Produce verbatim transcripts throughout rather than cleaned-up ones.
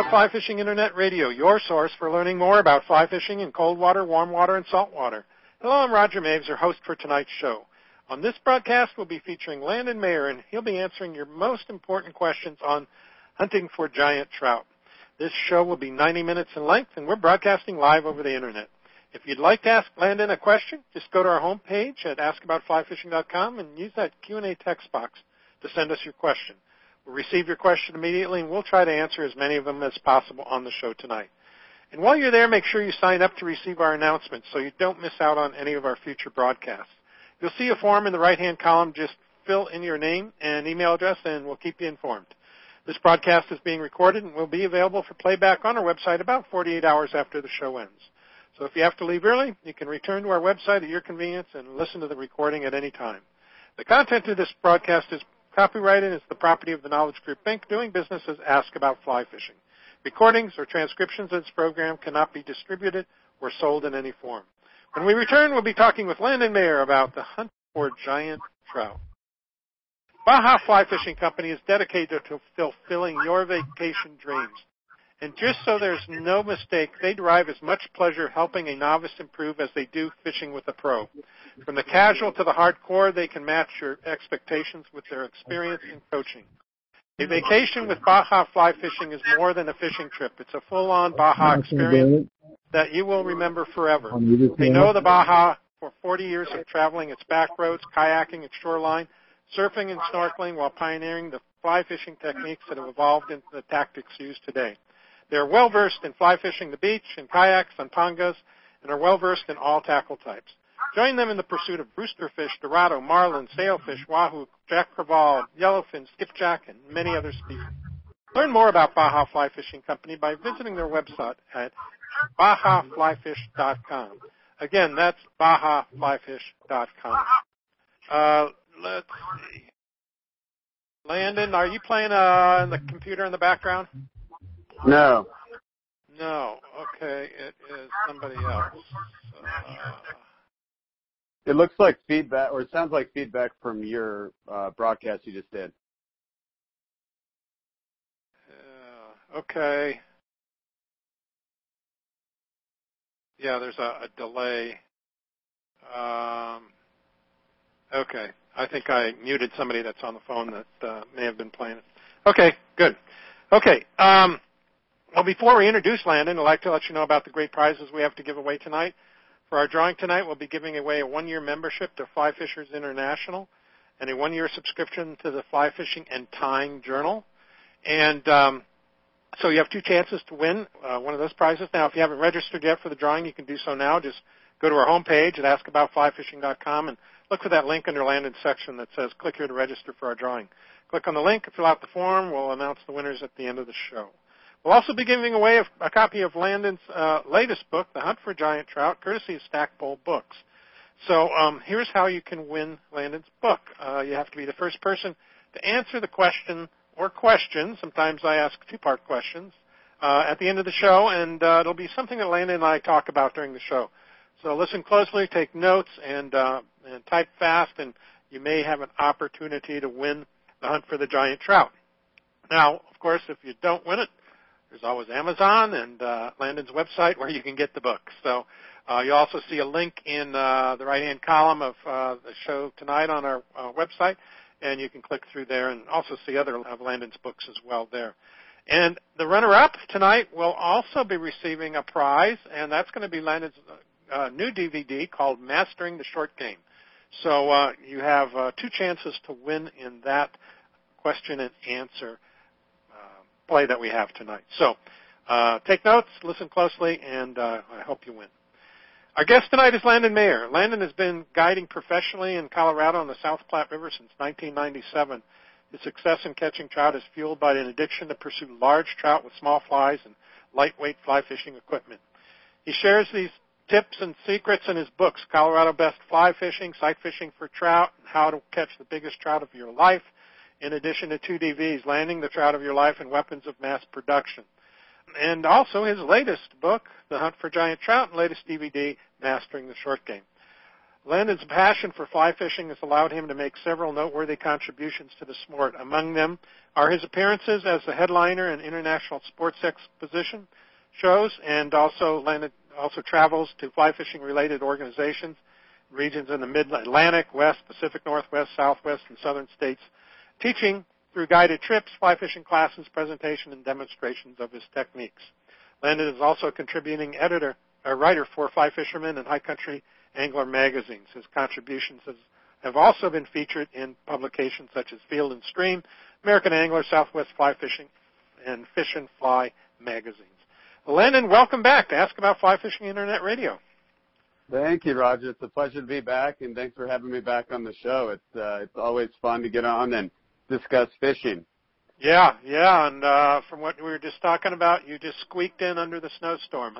Fly Fishing Internet Radio, your source for learning more about fly fishing in cold water, warm water, and salt water. Hello, I'm Roger Maves, your host for tonight's show. On this broadcast, we'll be featuring Landon Mayer, and he'll be answering your most important questions on hunting for giant trout. This show will be ninety minutes in length, and we're broadcasting live over the Internet. If you'd like to ask Landon a question, just go to our homepage at ask about fly fishing dot com and use that Q and A text box to send us your question. We'll receive your question immediately, and we'll try to answer as many of them as possible on the show tonight. And while you're there, make sure you sign up to receive our announcements so you don't miss out on any of our future broadcasts. You'll see a form in the right-hand column. Just fill in your name and email address, and we'll keep you informed. This broadcast is being recorded and will be available for playback on our website about forty-eight hours after the show ends. So if you have to leave early, you can return to our website at your convenience and listen to the recording at any time. The content of this broadcast is copyrighted and is the property of the Knowledge Group, Incorporated, doing business as Ask About Fly Fishing. Recordings or transcriptions of this program cannot be distributed or sold in any form. When we return, we'll be talking with Landon Mayer about the hunt for giant trout. Baja Fly Fishing Company is dedicated to fulfilling your vacation dreams. And just so there's no mistake, they derive as much pleasure helping a novice improve as they do fishing with a pro. From the casual to the hardcore, they can match your expectations with their experience in coaching. A vacation with Baja Fly Fishing is more than a fishing trip. It's a full-on Baja experience that you will remember forever. They know the Baja for forty years of traveling its back roads, kayaking its shoreline, surfing and snorkeling while pioneering the fly fishing techniques that have evolved into the tactics used today. They're well-versed in fly fishing the beach, in kayaks, on pangas, and are well-versed in all tackle types. Join them in the pursuit of brewsterfish, dorado, marlin, sailfish, wahoo, jack crevalle, yellowfin, skipjack, and many other species. Learn more about Baja Fly Fishing Company by visiting their website at baja fly fish dot com. Again, that's baja fly fish dot com. Uh, let's see. Landon, are you playing uh, on the computer in the background? No. No. Okay, it is somebody else. Uh, it looks like feedback, or it sounds like feedback from your uh, broadcast you just did. Yeah, okay. Yeah, there's a, a delay. Um, okay. I think I muted somebody that's on the phone that uh, may have been playing it. Okay, good. Okay. Um, well, before we introduce Landon, I'd like to let you know about the great prizes we have to give away tonight. For our drawing tonight, we'll be giving away a one-year membership to Fly Fishers International and a one-year subscription to the Fly Fishing and Tying Journal. And um, so you have two chances to win uh, one of those prizes. Now, if you haven't registered yet for the drawing, you can do so now. Just go to our homepage at ask about fly fishing dot com and look for that link under Landon's section that says click here to register for our drawing. Click on the link and fill out the form. We'll announce the winners at the end of the show. We'll also be giving away a, a copy of Landon's uh, latest book, The Hunt for Giant Trout, courtesy of Stackpole Books. So um, here's how you can win Landon's book. Uh, you have to be the first person to answer the question or questions. Sometimes I ask two-part questions uh, at the end of the show, and uh, it'll be something that Landon and I talk about during the show. So listen closely, take notes, and, uh, and type fast, and you may have an opportunity to win The Hunt for the Giant Trout. Now, of course, if you don't win it, there's always Amazon and uh, Landon's website where you can get the book. So uh, you also see a link in uh, the right-hand column of uh, the show tonight on our uh, website, and you can click through there and also see other of Landon's books as well there. And the runner-up tonight will also be receiving a prize, and that's going to be Landon's uh, new D V D called Mastering the Short Game. So uh, you have uh, two chances to win in that question and answer play that we have tonight. So uh, take notes, listen closely, and uh, I hope you win. Our guest tonight is Landon Mayer. Landon has been guiding professionally in Colorado on the South Platte River since nineteen ninety-seven. His success in catching trout is fueled by an addiction to pursue large trout with small flies and lightweight fly fishing equipment. He shares these tips and secrets in his books, Colorado Best Fly Fishing, Sight Fishing for Trout, and How to Catch the Biggest Trout of Your Life, in addition to two D Vs, Landing the Trout of Your Life and Weapons of Mass Production. And also his latest book, The Hunt for Giant Trout, and latest D V D, Mastering the Short Game. Landon's passion for fly fishing has allowed him to make several noteworthy contributions to the sport. Among them are his appearances as the headliner in international sports exposition shows, and also Landon also travels to fly fishing related organizations, regions in the Mid-Atlantic, West, Pacific Northwest, Southwest, and Southern states, teaching through guided trips, fly fishing classes, presentation, and demonstrations of his techniques. Landon is also a contributing editor, a writer for Fly Fisherman and High Country Angler magazines. His contributions has, have also been featured in publications such as Field and Stream, American Angler, Southwest Fly Fishing, and Fish and Fly magazines. Landon, welcome back to Ask About Fly Fishing Internet Radio. Thank you, Roger. It's a pleasure to be back, and thanks for having me back on the show. It's uh, it's always fun to get on and discuss fishing. Yeah, yeah, and uh, from what we were just talking about, you just squeaked in under the snowstorm,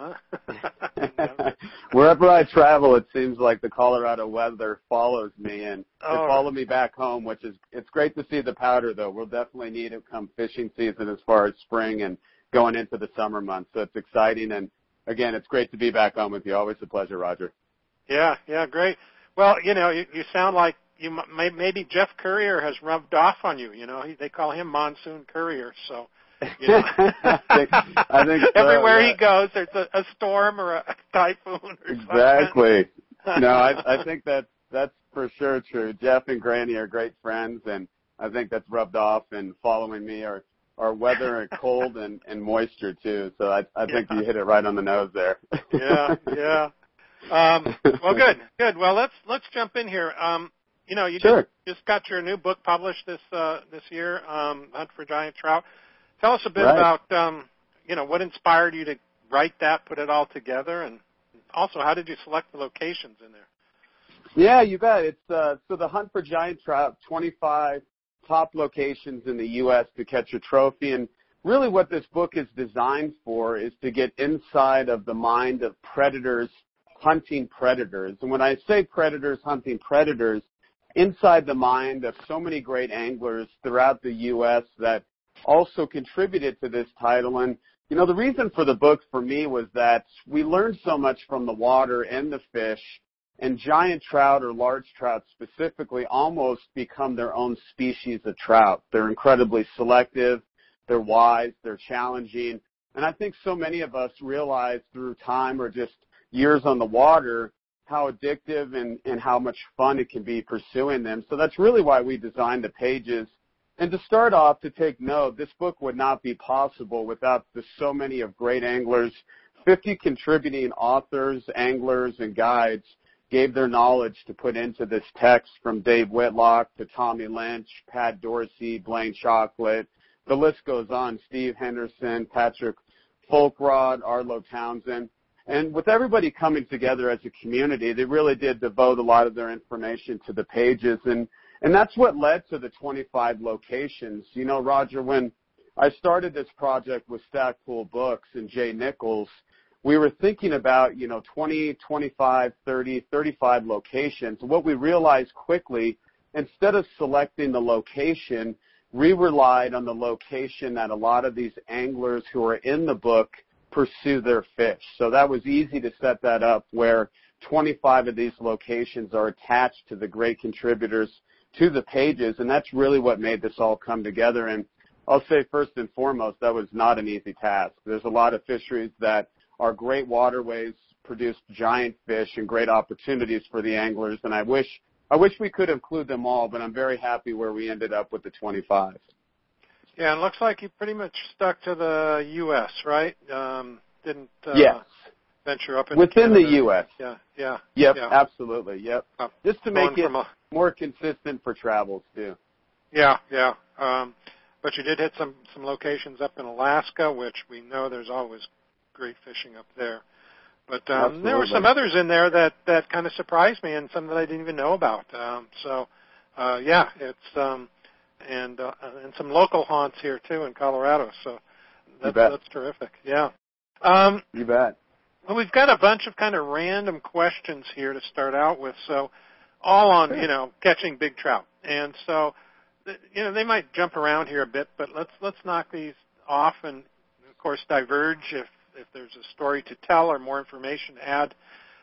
huh? Wherever I travel, it seems like the Colorado weather follows me, and oh. it followed me back home, which is, it's great to see the powder, though. We'll definitely need it come fishing season as far as spring and going into the summer months, so it's exciting, and again, it's great to be back on with you. Always a pleasure, Roger. Yeah, yeah, great. Well, you know, you, you sound like you maybe Jeff Currier has rubbed off on you. You know, he, they call him Monsoon Courier. So, you know, I think, I think so, everywhere yeah. he goes, there's a, a storm or a typhoon. Or exactly. something. No, I, I think that that's for sure true. Jeff and Granny are great friends, and I think that's rubbed off. And following me are are weather and cold and, and moisture too. So I, I think yeah. you hit it right on the nose there. yeah, yeah. Um, well, good, good. Well, let's let's jump in here. Um, You know, you sure. just, just got your new book published this uh, this year, um, Hunt for Giant Trout. Tell us a bit right. about, um, you know, what inspired you to write that, put it all together, and also how did you select the locations in there? Yeah, you bet. It's uh, so the Hunt for Giant Trout, twenty-five top locations in the U S to catch a trophy, and really what this book is designed for is to get inside of the mind of predators hunting predators. And when I say predators hunting predators, inside the mind of so many great anglers throughout the U S that also contributed to this title. And, you know, the reason for the book for me was that we learned so much from the water and the fish, and giant trout or large trout specifically almost become their own species of trout. They're incredibly selective, they're wise, they're challenging. And I think so many of us realize through time or just years on the water how addictive and, and how much fun it can be pursuing them. So that's really why we designed the pages. And to start off, to take note, this book would not be possible without the so many of great anglers. fifty contributing authors, anglers, and guides gave their knowledge to put into this text, from Dave Whitlock to Tommy Lynch, Pat Dorsey, Blaine Chocolate. The list goes on, Steve Henderson, Patrick Folkrod, Arlo Townsend. And with everybody coming together as a community, they really did devote a lot of their information to the pages. And, and that's what led to the twenty-five locations. You know, Roger, when I started this project with Stackpool Books and Jay Nichols, we were thinking about, you know, twenty, twenty-five, thirty, thirty-five locations. What we realized quickly, instead of selecting the location, we relied on the location that a lot of these anglers who are in the book pursue their fish. So that was easy to set that up, where twenty-five of these locations are attached to the great contributors to the pages, and that's really what made this all come together. And I'll say first and foremost, that was not an easy task. There's a lot of fisheries that are great waterways, produce giant fish and great opportunities for the anglers, and I wish I wish we could include them all, but I'm very happy where we ended up with the twenty-five. Yeah, and it looks like you pretty much stuck to the U S, right? Um, didn't uh, yes. venture up into within Canada. the U S. Yeah, yeah. Yep, yeah. absolutely. Yep. Uh, Just to make it a, more consistent for travels too. Yeah, yeah. Um, but you did hit some some locations up in Alaska, which we know there's always great fishing up there. But um, there were some others in there that, that kind of surprised me, and some that I didn't even know about. Um, so, uh, yeah, it's um, and uh, and some local haunts here too in Colorado. So that's, that's terrific. Yeah. Um, you bet. Well, we've got a bunch of kind of random questions here to start out with. So, all on you know catching big trout, and so you know they might jump around here a bit, but let's let's knock these off and of course diverge if if there's a story to tell or more information to add.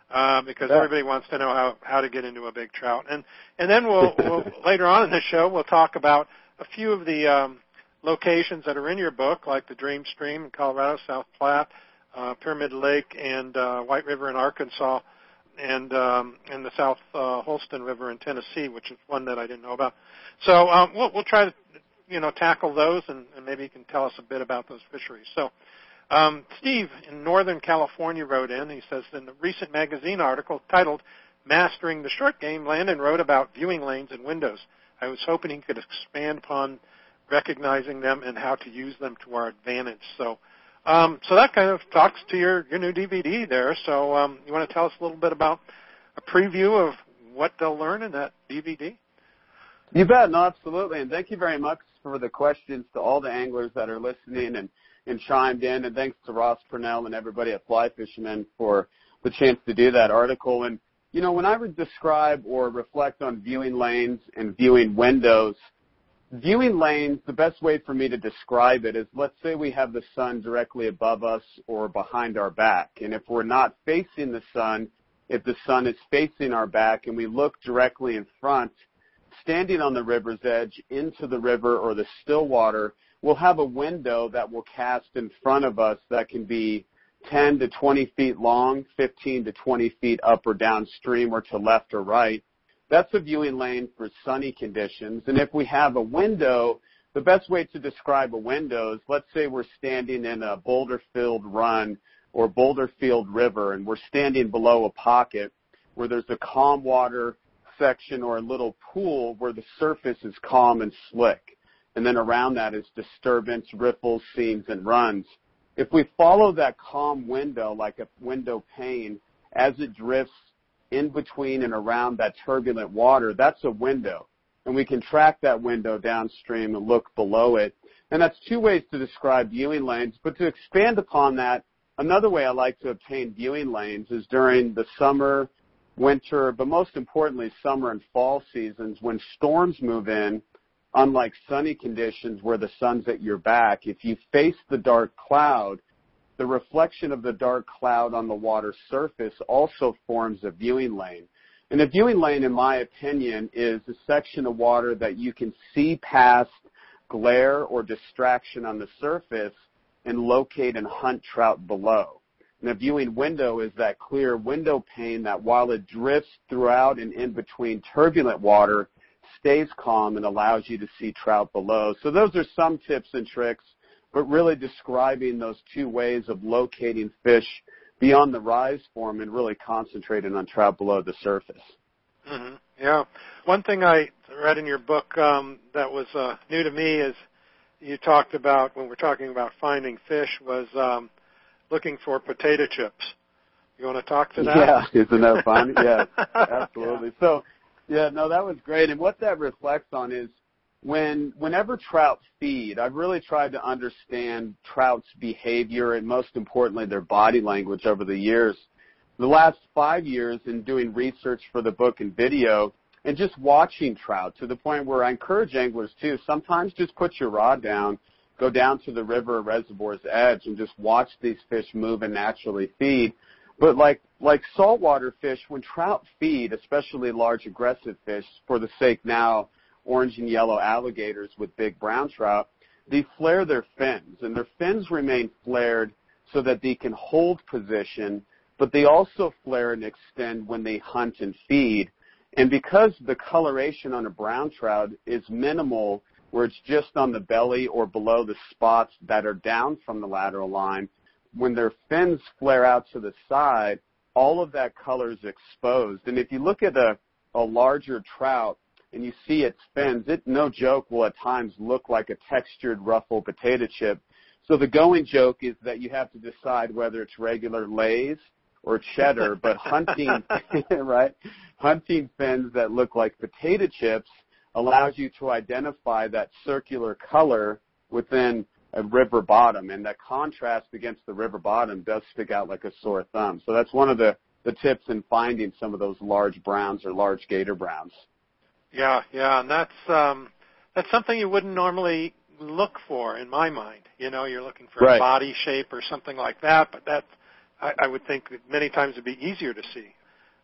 uh, because yeah. everybody wants to know how, how to get into a big trout. And and then we'll, we'll later on in the show we'll talk about a few of the um, locations that are in your book, like the Dream Stream in Colorado, South Platte, uh, Pyramid Lake, and uh, White River in Arkansas, and um, and the South uh, Holston River in Tennessee, which is one that I didn't know about. So um, we'll, we'll try to, you know, tackle those, and, and maybe you can tell us a bit about those fisheries. So um, Steve in Northern California wrote in. He says, in a recent magazine article titled "Mastering the Short Game," Landon wrote about viewing lanes and windows. I was hoping he could expand upon recognizing them and how to use them to our advantage. So um, so that kind of talks to your, your new D V D there. So um, you want to tell us a little bit about a preview of what they'll learn in that D V D? You bet. No, absolutely. And thank you very much for the questions to all the anglers that are listening and, and chimed in. And thanks to Ross Purnell and everybody at Fly Fisherman for the chance to do that article. And, you know, when I would describe or reflect on viewing lanes and viewing windows, viewing lanes, the best way for me to describe it is, let's say we have the sun directly above us or behind our back. And if we're not facing the sun, if the sun is facing our back and we look directly in front, standing on the river's edge into the river or the still water, we'll have a window that will cast in front of us that can be ten to twenty feet long, fifteen to twenty feet up or downstream or to left or right. That's a viewing lane for sunny conditions. And if we have a window, the best way to describe a window is, let's say we're standing in a boulder-filled run or boulder-filled river, and we're standing below a pocket where there's a calm water section or a little pool where the surface is calm and slick. And then around that is disturbance, ripples, seams, and runs. If we follow that calm window like a window pane as it drifts in between and around that turbulent water, that's a window. And we can track that window downstream and look below it. And that's two ways to describe viewing lanes. But to expand upon that, another way I like to obtain viewing lanes is during the summer, winter, but most importantly, summer and fall seasons when storms move in. Unlike sunny conditions where the sun's at your back, if you face the dark cloud, the reflection of the dark cloud on the water surface also forms a viewing lane. And a viewing lane, in my opinion, is a section of water that you can see past glare or distraction on the surface and locate and hunt trout below. And a viewing window is that clear window pane that, while it drifts throughout and in between turbulent water, stays calm and allows you to see trout below. So those are some tips and tricks, but really describing those two ways of locating fish beyond the rise form and really concentrating on trout below the surface. Mm-hmm. Yeah. One thing I read in your book um, that was uh, new to me is you talked about, when we're talking about finding fish, was um, looking for potato chips. You want to talk to that? Yeah, isn't that fun? Yeah, absolutely. Yeah. So, yeah, no, that was great. And what that reflects on is when whenever trout feed, I've really tried to understand trout's behavior and, most importantly, their body language over the years. The last five years in doing research for the book and video and just watching trout, to the point where I encourage anglers, too, sometimes just put your rod down, go down to the river or reservoir's edge and just watch these fish move and naturally feed. But like like saltwater fish, when trout feed, especially large aggressive fish, for the sake now, orange and yellow alligators with big brown trout, they flare their fins. And their fins remain flared so that they can hold position, but they also flare and extend when they hunt and feed. And because the coloration on a brown trout is minimal, where it's just on the belly or below the spots that are down from the lateral line, when their fins flare out to the side, all of that color is exposed. And if you look at a, a larger trout and you see its fins, it, no joke, will at times look like a textured ruffled potato chip. So the going joke is that you have to decide whether it's regular Lay's or cheddar, but hunting, right, hunting fins that look like potato chips allows you to identify that circular color within a river bottom, and that contrast against the river bottom does stick out like a sore thumb. So that's one of the, the tips in finding some of those large browns or large gator browns. Yeah, yeah, and that's um, that's something you wouldn't normally look for in my mind. You know, you're looking for right. a body shape or something like that, but that I, I would think that many times it'd be easier to see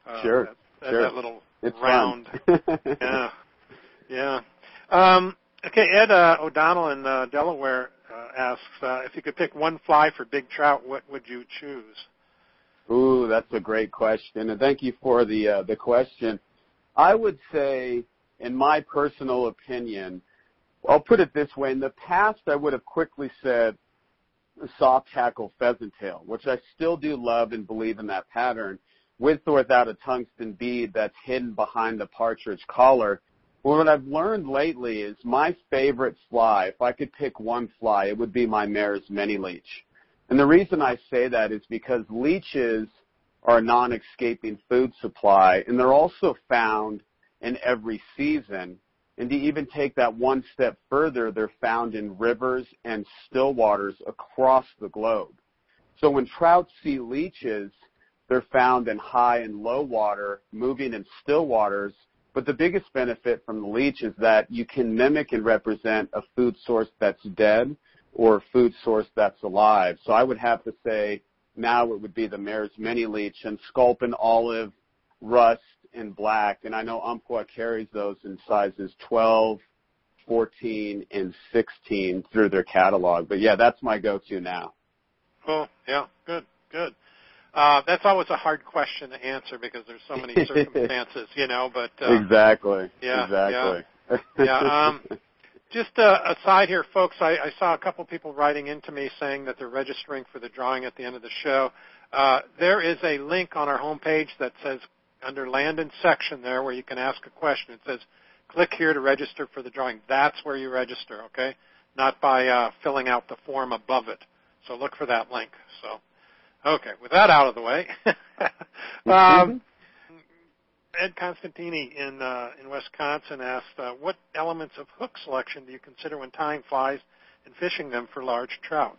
Uh, sure, that, that, sure. that little it's round. Fun. yeah, yeah. Um, okay, Ed uh, O'Donnell in uh, Delaware uh, asks uh, if you could pick one fly for big trout, what would you choose? Ooh, that's a great question, and thank you for the uh, the question. I would say, in my personal opinion, I'll put it this way. In the past, I would have quickly said soft tackle pheasant tail, which I still do love and believe in that pattern, with or without a tungsten bead that's hidden behind the partridge collar. Well, what I've learned lately is my favorite fly, if I could pick one fly, it would be my Mare's mini leech. And the reason I say that is because leeches are a non-escaping food supply, and they're also found in every season. And to even take that one step further, they're found in rivers and still waters across the globe. So when trout see leeches, they're found in high and low water, moving in still waters. But the biggest benefit from the leech is that you can mimic and represent a food source that's dead or a food source that's alive. So I would have to say now it would be the Mare's mini leech and sculpin olive, rust, and black. And I know Umpqua carries those in sizes twelve, fourteen, and sixteen through their catalog. But, yeah, that's my go-to now. Oh, yeah, good, good. Uh, that's always a hard question to answer because there's so many circumstances, you know. But uh, Exactly, yeah, exactly. Yeah, yeah um, just uh, aside here, folks, I, I saw a couple people writing into me saying that they're registering for the drawing at the end of the show. Uh, there is a link on our homepage that says under Landon section there where you can ask a question. It says, click here to register for the drawing. That's where you register, okay? Not by uh, filling out the form above it. So look for that link. So, okay, with that out of the way, um, Ed Constantini in uh, in Wisconsin asked, uh, what elements of hook selection do you consider when tying flies and fishing them for large trout?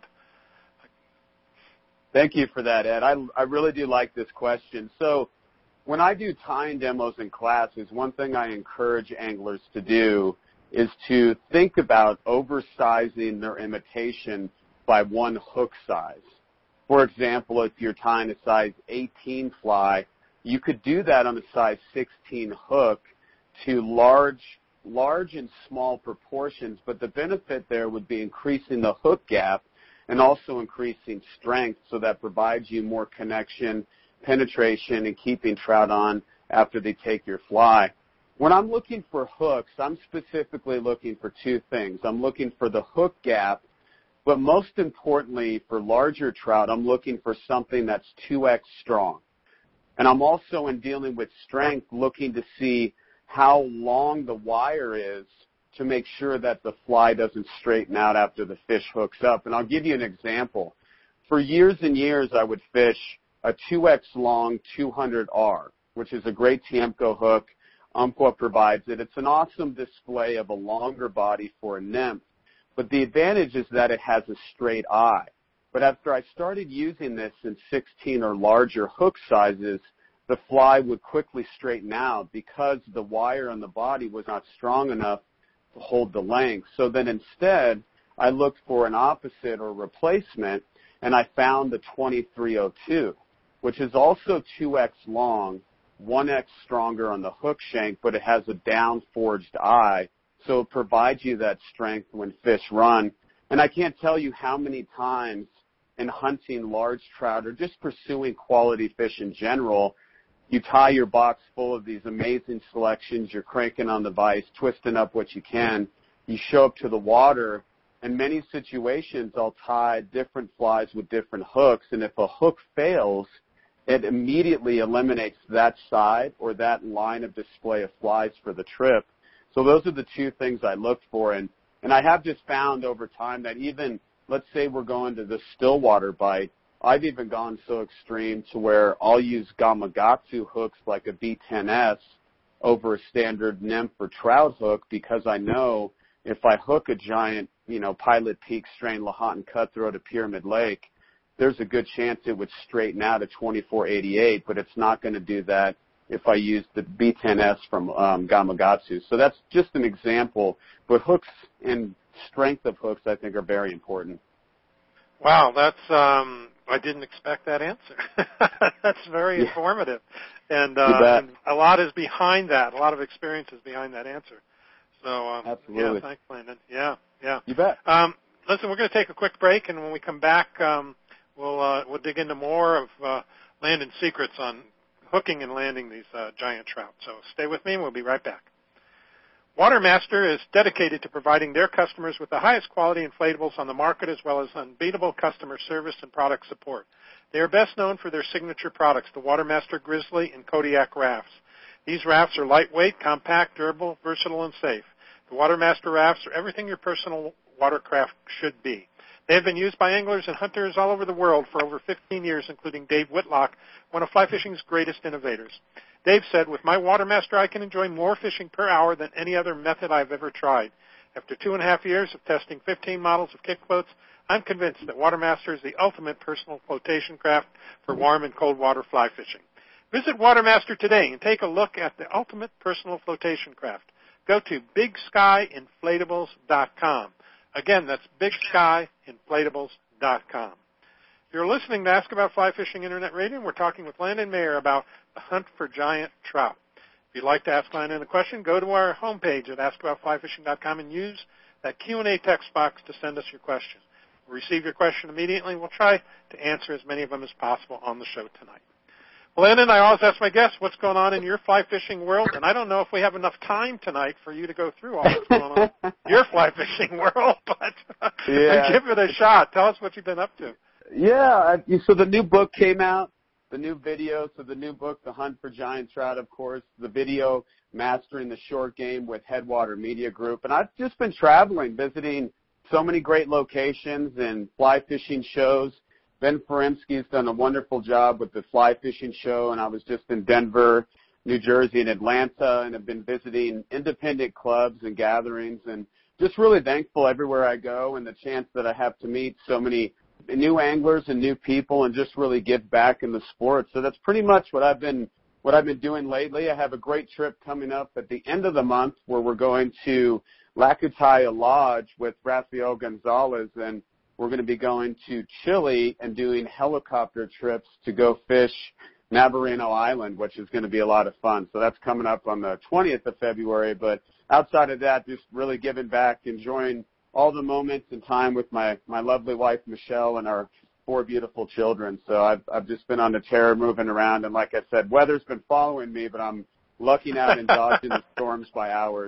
Thank you for that, Ed. I, I really do like this question. So when I do tying demos in classes, one thing I encourage anglers to do is to think about oversizing their imitation by one hook size. For example, if you're tying a size eighteen fly, you could do that on a size sixteen hook to large, large and small proportions, but the benefit there would be increasing the hook gap and also increasing strength, so that provides you more connection, penetration, and keeping trout on after they take your fly. When I'm looking for hooks, I'm specifically looking for two things. I'm looking for the hook gap, but most importantly, for larger trout, I'm looking for something that's two X strong. And I'm also, in dealing with strength, looking to see how long the wire is to make sure that the fly doesn't straighten out after the fish hooks up. And I'll give you an example. For years and years, I would fish a two X long two hundred R, which is a great Tiemco hook. Umpqua provides it. It's an awesome display of a longer body for a nymph, but the advantage is that it has a straight eye. But after I started using this in sixteen or larger hook sizes, the fly would quickly straighten out because the wire on the body was not strong enough to hold the length. So then instead, I looked for an opposite or replacement, and I found the twenty-three oh two, which is also two X long, one X stronger on the hook shank, but it has a down-forged eye, so it provides you that strength when fish run. And I can't tell you how many times in hunting large trout or just pursuing quality fish in general, you tie your box full of these amazing selections, you're cranking on the vise, twisting up what you can, you show up to the water, in many situations I'll tie different flies with different hooks, and if a hook fails, it immediately eliminates that side or that line of display of flies for the trip. So those are the two things I looked for, and, and I have just found over time that even, let's say we're going to the stillwater bite, I've even gone so extreme to where I'll use Gamakatsu hooks like a B ten S over a standard nymph or trout hook because I know if I hook a giant, you know, Pilot Peak strain Lahontan cutthroat at Pyramid Lake, there's a good chance it would straighten out at twenty-four eighty-eight, but it's not going to do that if I use the B ten S from um, Gamakatsu. So that's just an example, but hooks and strength of hooks I think are very important. Wow, that's um, I didn't expect that answer. That's very yeah. informative. And, uh, and a lot is behind that. A lot of experience is behind that answer. So, um, Absolutely. yeah, thanks, Landon. Yeah, yeah. You bet. Um, listen, we're going to take a quick break, and when we come back, um, we'll uh, we'll dig into more of uh, Landon's secrets on hooking and landing these uh, giant trout. So stay with me, and we'll be right back. WaterMaster is dedicated to providing their customers with the highest quality inflatables on the market, as well as unbeatable customer service and product support. They are best known for their signature products, the WaterMaster Grizzly and Kodiak rafts. These rafts are lightweight, compact, durable, versatile, and safe. The WaterMaster rafts are everything your personal watercraft should be. They have been used by anglers and hunters all over the world for over fifteen years, including Dave Whitlock, one of fly fishing's greatest innovators. Dave said, "With my WaterMaster, I can enjoy more fishing per hour than any other method I've ever tried. After two and a half years of testing fifteen models of kick floats, I'm convinced that WaterMaster is the ultimate personal flotation craft for warm and cold water fly fishing." Visit WaterMaster today and take a look at the ultimate personal flotation craft. Go to big sky inflatables dot com. Again, that's big sky inflatables dot com. You're listening to Ask About Fly Fishing Internet Radio, and we're talking with Landon Mayer about the hunt for giant trout. If you'd like to ask Landon a question, go to our homepage at ask about fly fishing dot com and use that Q and A text box to send us your question. We'll receive your question immediately, and we'll try to answer as many of them as possible on the show tonight. Well, Landon, I always ask my guests what's going on in your fly fishing world, and I don't know if we have enough time tonight for you to go through all that's going on in your fly fishing world, but yeah. give it a shot. Tell us what you've been up to. Yeah, so the new book came out, the new video, so the new book, The Hunt for Giant Trout, of course, the video, Mastering the Short Game with Headwater Media Group, and I've just been traveling, visiting so many great locations and fly fishing shows. Ben Ferensky's done a wonderful job with the fly fishing show, and I was just in Denver, New Jersey, and Atlanta, and have been visiting independent clubs and gatherings, and just really thankful everywhere I go and the chance that I have to meet so many new anglers and new people and just really give back in the sport. So that's pretty much what I've been what I've been doing lately. I have a great trip coming up at the end of the month where we're going to Lacataya Lodge with Rafael Gonzalez, and we're going to be going to Chile and doing helicopter trips to go fish Navarino Island, which is going to be a lot of fun. So that's coming up on the twentieth of February. But outside of that, just really giving back, enjoying all the moments and time with my, my lovely wife, Michelle, and our four beautiful children. So I've, I've just been on the terror moving around. And like I said, weather's been following me, but I'm lucking out and dodging the storms by hours.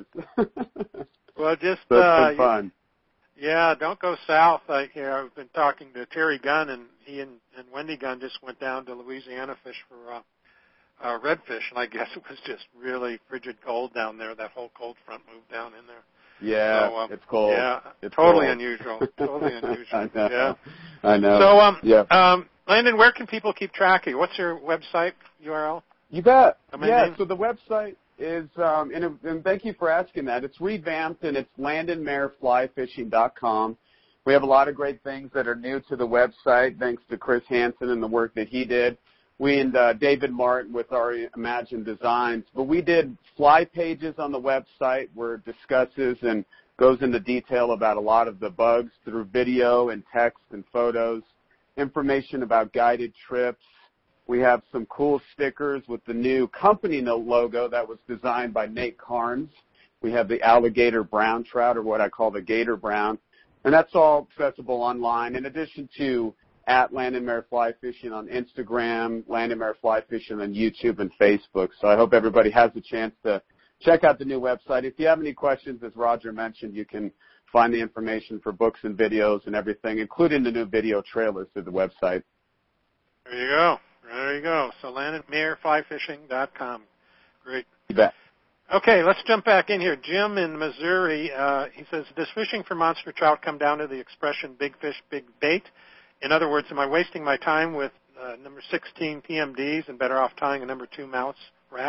Well, just so it's uh, been fun. Yeah, don't go south. Like here, I've been talking to Terry Gunn, and he and, and Wendy Gunn just went down to Louisiana fish for uh, uh, redfish, and I guess it was just really frigid cold down there. That whole cold front moved down in there. Yeah, so, um, it's cold. Yeah, it's totally cold. unusual. Totally unusual. I know. Yeah, I know. So, um, yeah. um, Landon, where can people keep track of you? What's your website U R L? You bet. Domain yeah. name? So the website is, um, and, and thank you for asking that. It's revamped, and it's landon mayer fly fishing dot com. We have a lot of great things that are new to the website, thanks to Chris Hansen and the work that he did. We and uh, David Martin with our Imagine Designs. But we did fly pages on the website where it discusses and goes into detail about a lot of the bugs through video and text and photos, information about guided trips. We have some cool stickers with the new company logo that was designed by Nate Carnes. We have the alligator brown trout, or what I call the gator brown. And that's all accessible online, in addition to at Landon Mayer Fly Fishing on Instagram, Landon Mayer Fly Fishing on YouTube and Facebook. So I hope everybody has a chance to check out the new website. If you have any questions, as Roger mentioned, you can find the information for books and videos and everything, including the new video trailers through the website. There you go. There you go. So landon mayer fly fishing dot com. Great. You bet. Okay, let's jump back in here. Jim in Missouri, uh, he says, does fishing for monster trout come down to the expression big fish, big bait? In other words, am I wasting my time with uh, number sixteen P M Ds and better off tying a number two mouse rat?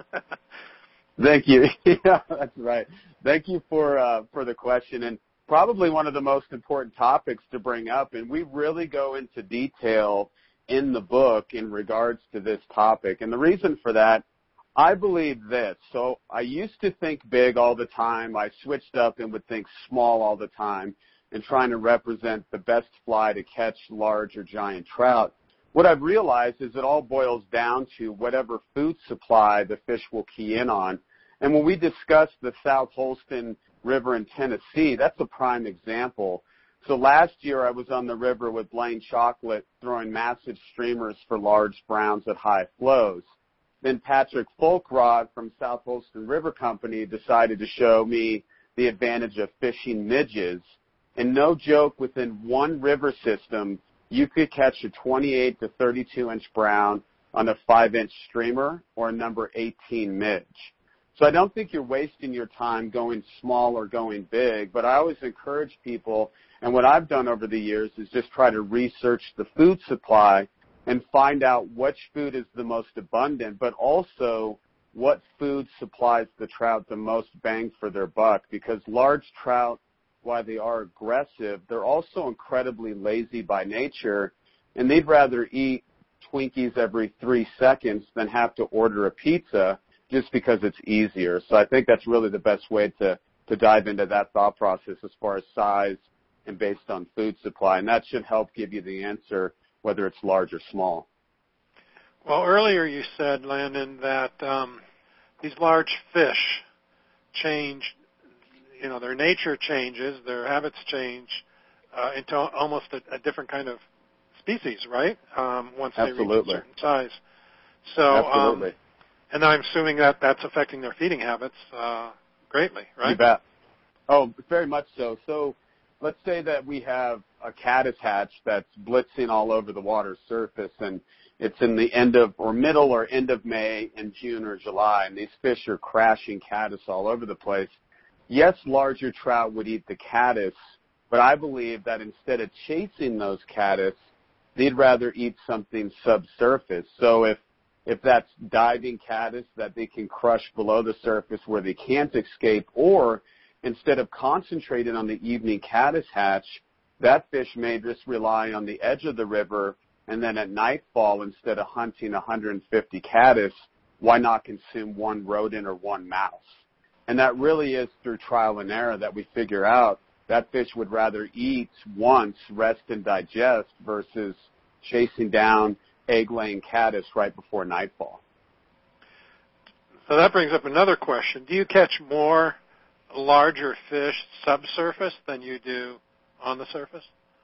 Thank you. Yeah, that's right. Thank you for uh, for the question, and probably one of the most important topics to bring up, and we really go into detail in the book in regards to this topic. And the reason for that, I believe this. So I used to think big all the time. I switched up and would think small all the time. and trying to represent the best fly to catch large or giant trout, what I've realized is it all boils down to whatever food supply the fish will key in on. And when we discussed the South Holston River in Tennessee, that's a prime example. So last year I was on the river with Blaine Chocolate throwing massive streamers for large browns at high flows. Then Patrick Folkrod from South Holston River Company decided to show me the advantage of fishing midges. And no joke, within one river system, you could catch a twenty-eight to thirty-two inch brown on a five inch streamer or a number eighteen midge. So I don't think you're wasting your time going small or going big, but I always encourage people, and what I've done over the years is just try to research the food supply and find out which food is the most abundant, but also what food supplies the trout the most bang for their buck, because large trout, while they are aggressive, they're also incredibly lazy by nature, and they'd rather eat Twinkies every three seconds than have to order a pizza just because it's easier. So I think that's really the best way to, to dive into that thought process as far as size and based on food supply, and that should help give you the answer whether it's large or small. Well, earlier you said, Landon, that um, these large fish change, you know, their nature changes, their habits change uh, into almost a, a different kind of species, right? Um, once Absolutely. they reach a certain size. So, Absolutely. Um, and I'm assuming that that's affecting their feeding habits uh, greatly, right? You bet. Oh, very much so. So let's say that we have a caddis hatch that's blitzing all over the water surface, and it's in the end of or middle or end of May in June or July, and these fish are crashing caddis all over the place. Yes, larger trout would eat the caddis, but I believe that instead of chasing those caddis, they'd rather eat something subsurface. So if if that's diving caddis that they can crush below the surface where they can't escape, or instead of concentrating on the evening caddis hatch, that fish may just rely on the edge of the river, and then at nightfall, instead of hunting one hundred fifty caddis, why not consume one rodent or one mouse? And that really is through trial and error that we figure out that fish would rather eat once, rest and digest, versus chasing down egg-laying caddis right before nightfall. So that brings up another question. Do you catch more larger fish subsurface than you do on the surface?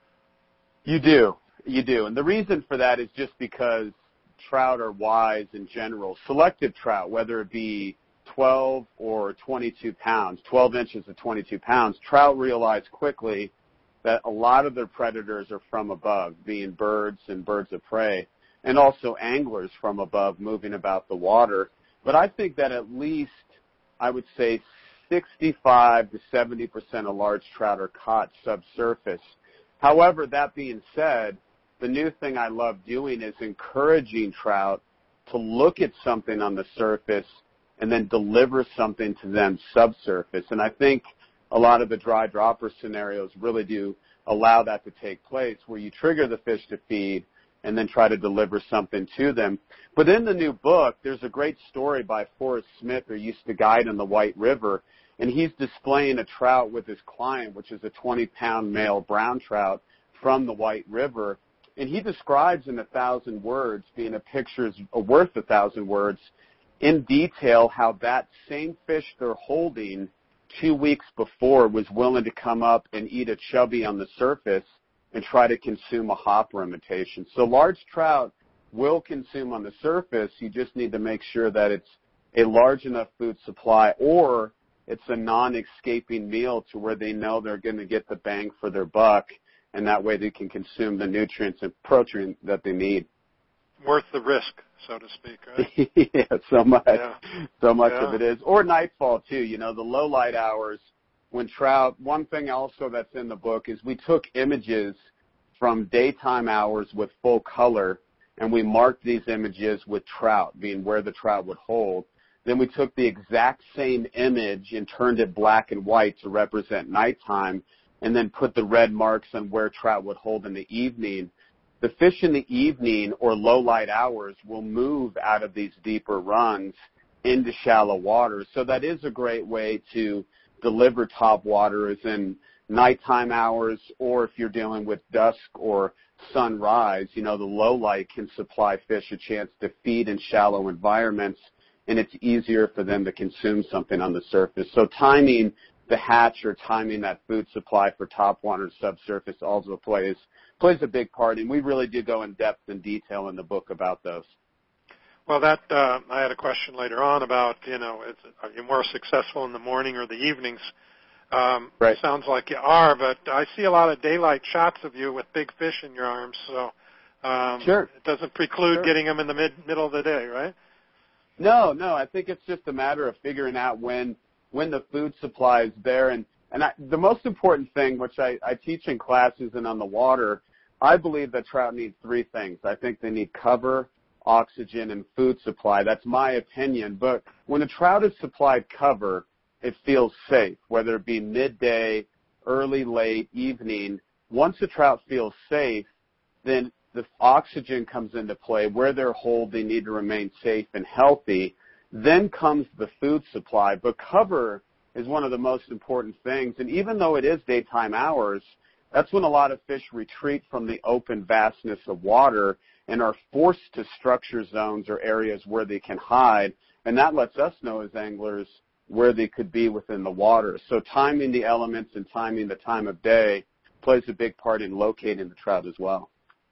You do. You do. And the reason for that is just because trout are wise in general. Selective trout, whether it be twelve or twenty-two pounds, twelve inches to twenty-two pounds, trout realize quickly that a lot of their predators are from above, being birds and birds of prey, and also anglers from above moving about the water. But I think that at least, I would say, sixty-five to seventy percent of large trout are caught subsurface. However, that being said, the new thing I love doing is encouraging trout to look at something on the surface and then deliver something to them subsurface. And I think a lot of the dry dropper scenarios really do allow that to take place, where you trigger the fish to feed and then try to deliver something to them. But in the new book, there's a great story by Forrest Smith, who used to guide on the White River, and he's displaying a trout with his client, which is a twenty-pound male brown trout from the White River. And he describes in a thousand words, being a picture is worth a thousand words, in detail how that same fish they're holding two weeks before was willing to come up and eat a chubby on the surface and try to consume a hopper imitation. So large trout will consume on the surface. You just need to make sure that it's a large enough food supply, or it's a non-escaping meal to where they know they're going to get the bang for their buck, and that way they can consume the nutrients and protein that they need. Worth the risk, so to speak, right? Yeah, so much. Yeah. So much Yeah. of it is. Or nightfall, too. You know, the low light hours when trout, one thing also that's in the book is we took images from daytime hours with full color, and we marked these images with trout, being where the trout would hold. Then we took the exact same image and turned it black and white to represent nighttime, and then put the red marks on where trout would hold in the evening. The fish in the evening or low light hours will move out of these deeper runs into shallow water. So that is a great way to deliver top water, is in nighttime hours, or if you're dealing with dusk or sunrise, you know, the low light can supply fish a chance to feed in shallow environments, and it's easier for them to consume something on the surface. So timing the hatch or timing that food supply for topwater and subsurface also plays plays a big part, and we really do go in depth and detail in the book about those. Well, that uh, I had a question later on about, you know, is, are you more successful in the morning or the evenings? Um, right. Sounds like you are, but I see a lot of daylight shots of you with big fish in your arms, so um, sure. it doesn't preclude sure. getting them in the mid, middle of the day, right? No, no. I think it's just a matter of figuring out when when the food supply is there. And, and I, the most important thing, which I, I teach in classes and on the water, I believe that trout need three things. I think they need cover, oxygen, and food supply. That's my opinion. But when a trout is supplied cover, it feels safe, whether it be midday, early, late, evening. Once a trout feels safe, then the oxygen comes into play. Where they're holed, they need to remain safe and healthy. Then comes the food supply. But cover is one of the most important things. And even though it is daytime hours, that's when a lot of fish retreat from the open vastness of water and are forced to structure zones or areas where they can hide. And that lets us know as anglers where they could be within the water. So timing the elements and timing the time of day plays a big part in locating the trout as well.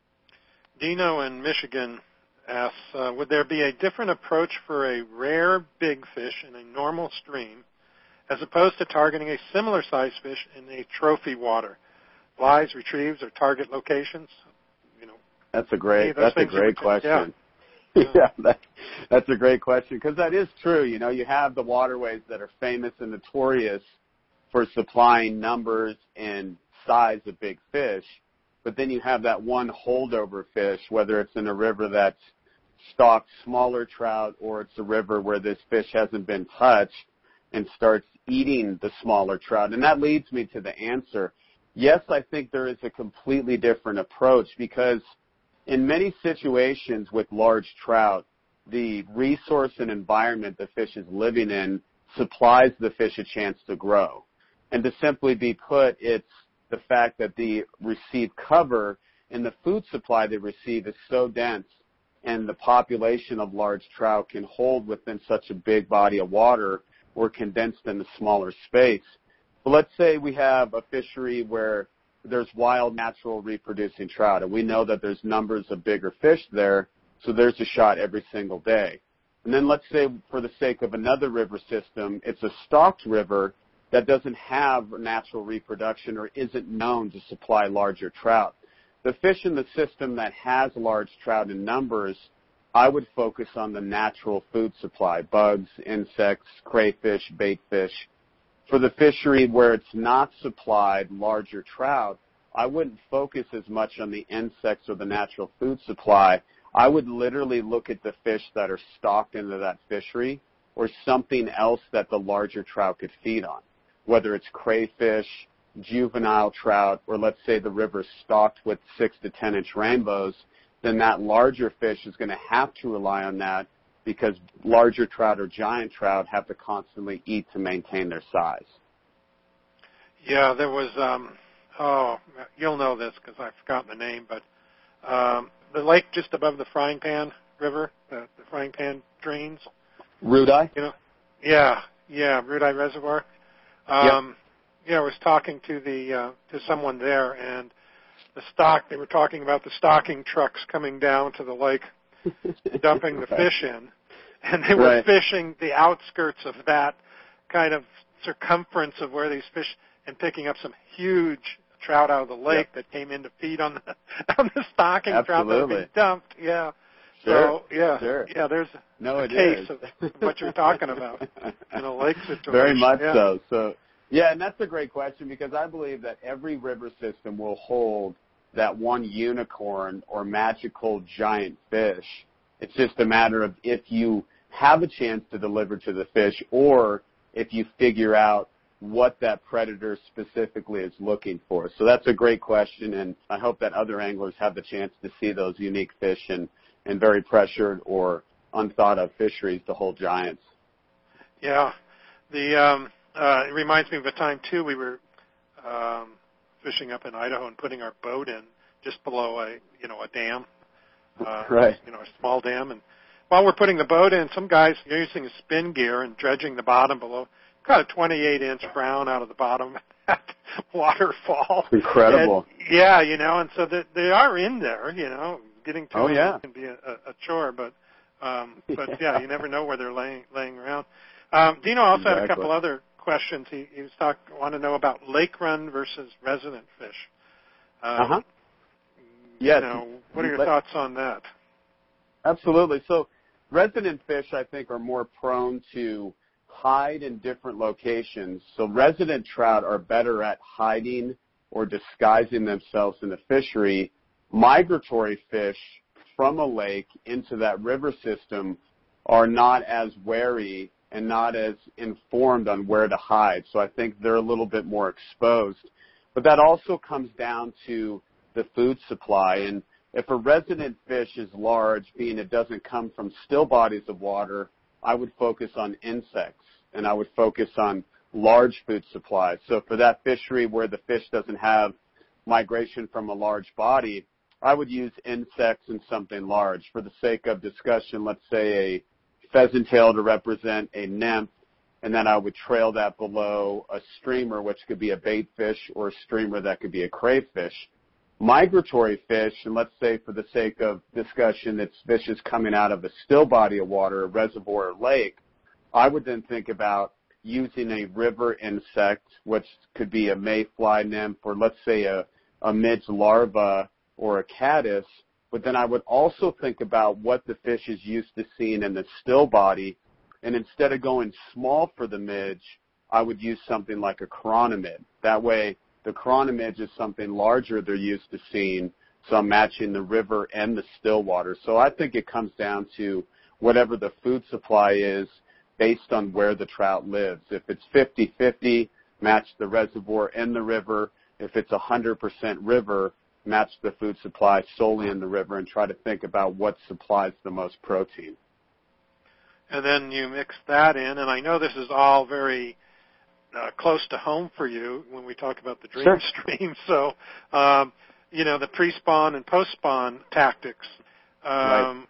Dino in Michigan asks, uh, would there be a different approach for a rare big fish in a normal stream as opposed to targeting a similar sized fish in a trophy water? Lies, retrieves, or target locations? You know, that's a great, that's a great question. Yeah, yeah that, that's a great question because that is true. You know, you have the waterways that are famous and notorious for supplying numbers and size of big fish, but then you have that one holdover fish, whether it's in a river that's stocked smaller trout or it's a river where this fish hasn't been touched and starts eating the smaller trout. And that leads me to the answer. Yes, I think there is a completely different approach because in many situations with large trout, the resource and environment the fish is living in supplies the fish a chance to grow. And to simply be put, it's the fact that the received cover and the food supply they receive is so dense and the population of large trout can hold within such a big body of water or condensed in a smaller space. But let's say we have a fishery where there's wild, natural reproducing trout, and we know that there's numbers of bigger fish there, so there's a shot every single day. And then let's say, for the sake of another river system, it's a stocked river that doesn't have natural reproduction or isn't known to supply larger trout. The fish in the system that has large trout in numbers, I would focus on the natural food supply, bugs, insects, crayfish, baitfish. For the fishery where it's not supplied larger trout, I wouldn't focus as much on the insects or the natural food supply. I would literally look at the fish that are stocked into that fishery or something else that the larger trout could feed on, whether it's crayfish, juvenile trout, or let's say the river's stocked with six to ten inch rainbows, then that larger fish is going to have to rely on that because larger trout or giant trout have to constantly eat to maintain their size. Yeah, there was, um, oh, you'll know this because I've forgotten the name, but um, the lake just above the Frying Pan River, the, the Frying Pan drains. Rudai? You know, yeah, yeah, Rudai Reservoir. Um, yep. Yeah, I was talking to the uh, to someone there, and the stock. They were talking about the stocking trucks coming down to the lake, dumping the right. fish in, and they were right. fishing the outskirts of that kind of circumference of where these fish, and picking up some huge trout out of the lake yep. that came in to feed on the on the stocking Absolutely. trout that were being dumped. Yeah. Sure. So yeah, sure. yeah. There's no, a it case is. of what you're talking about in a lake situation. Very much yeah. so. So yeah, and that's a great question because I believe that every river system will hold that one unicorn or magical giant fish. It's just a matter of if you have a chance to deliver to the fish or if you figure out what that predator specifically is looking for. So that's a great question, and I hope that other anglers have the chance to see those unique fish in, in very pressured or unthought of fisheries to hold giants. Yeah. The um, uh, it reminds me of a time, too, we were um, fishing up in Idaho and putting our boat in just below a, you know, a dam, uh, right. you know, a small dam. And while we're putting the boat in, some guys are using a spin gear and dredging the bottom below. Got a twenty-eight inch brown out of the bottom of that waterfall. Incredible. And, yeah, you know, and so they, they are in there, you know, getting to oh, them yeah. can be a, a chore, but, um, but yeah. yeah, you never know where they're laying, laying around. Um, Dino also exactly. had a couple other questions. He, he was talk, want to know about lake run versus resident fish. Um, uh-huh. Yes. You know, what are your thoughts on that? Absolutely. So resident fish, I think, are more prone to hide in different locations. So resident trout are better at hiding or disguising themselves in the fishery. Migratory fish from a lake into that river system are not as wary and not as informed on where to hide. So I think they're a little bit more exposed. But that also comes down to the food supply. And if a resident fish is large, being it doesn't come from still bodies of water, I would focus on insects, and I would focus on large food supplies. So for that fishery where the fish doesn't have migration from a large body, I would use insects and something large. For the sake of discussion, let's say a pheasant tail to represent a nymph, and then I would trail that below a streamer, which could be a bait fish, or a streamer that could be a crayfish. Migratory fish, and let's say for the sake of discussion, it's fishes coming out of a still body of water, a reservoir or lake, I would then think about using a river insect, which could be a mayfly nymph, or let's say a, a midge larva or a caddis, but then I would also think about what the fish is used to seeing in the still body, and instead of going small for the midge, I would use something like a chironomid. That way, the chironomid is something larger they're used to seeing, so I'm matching the river and the still water. So I think it comes down to whatever the food supply is based on where the trout lives. If it's fifty-fifty, match the reservoir and the river. If it's one hundred percent river, match the food supply solely in the river and try to think about what supplies the most protein. And then you mix that in, and I know this is all very uh, close to home for you when we talk about the dream sure. stream. So, um, you know, the pre-spawn and post-spawn tactics. Um, right.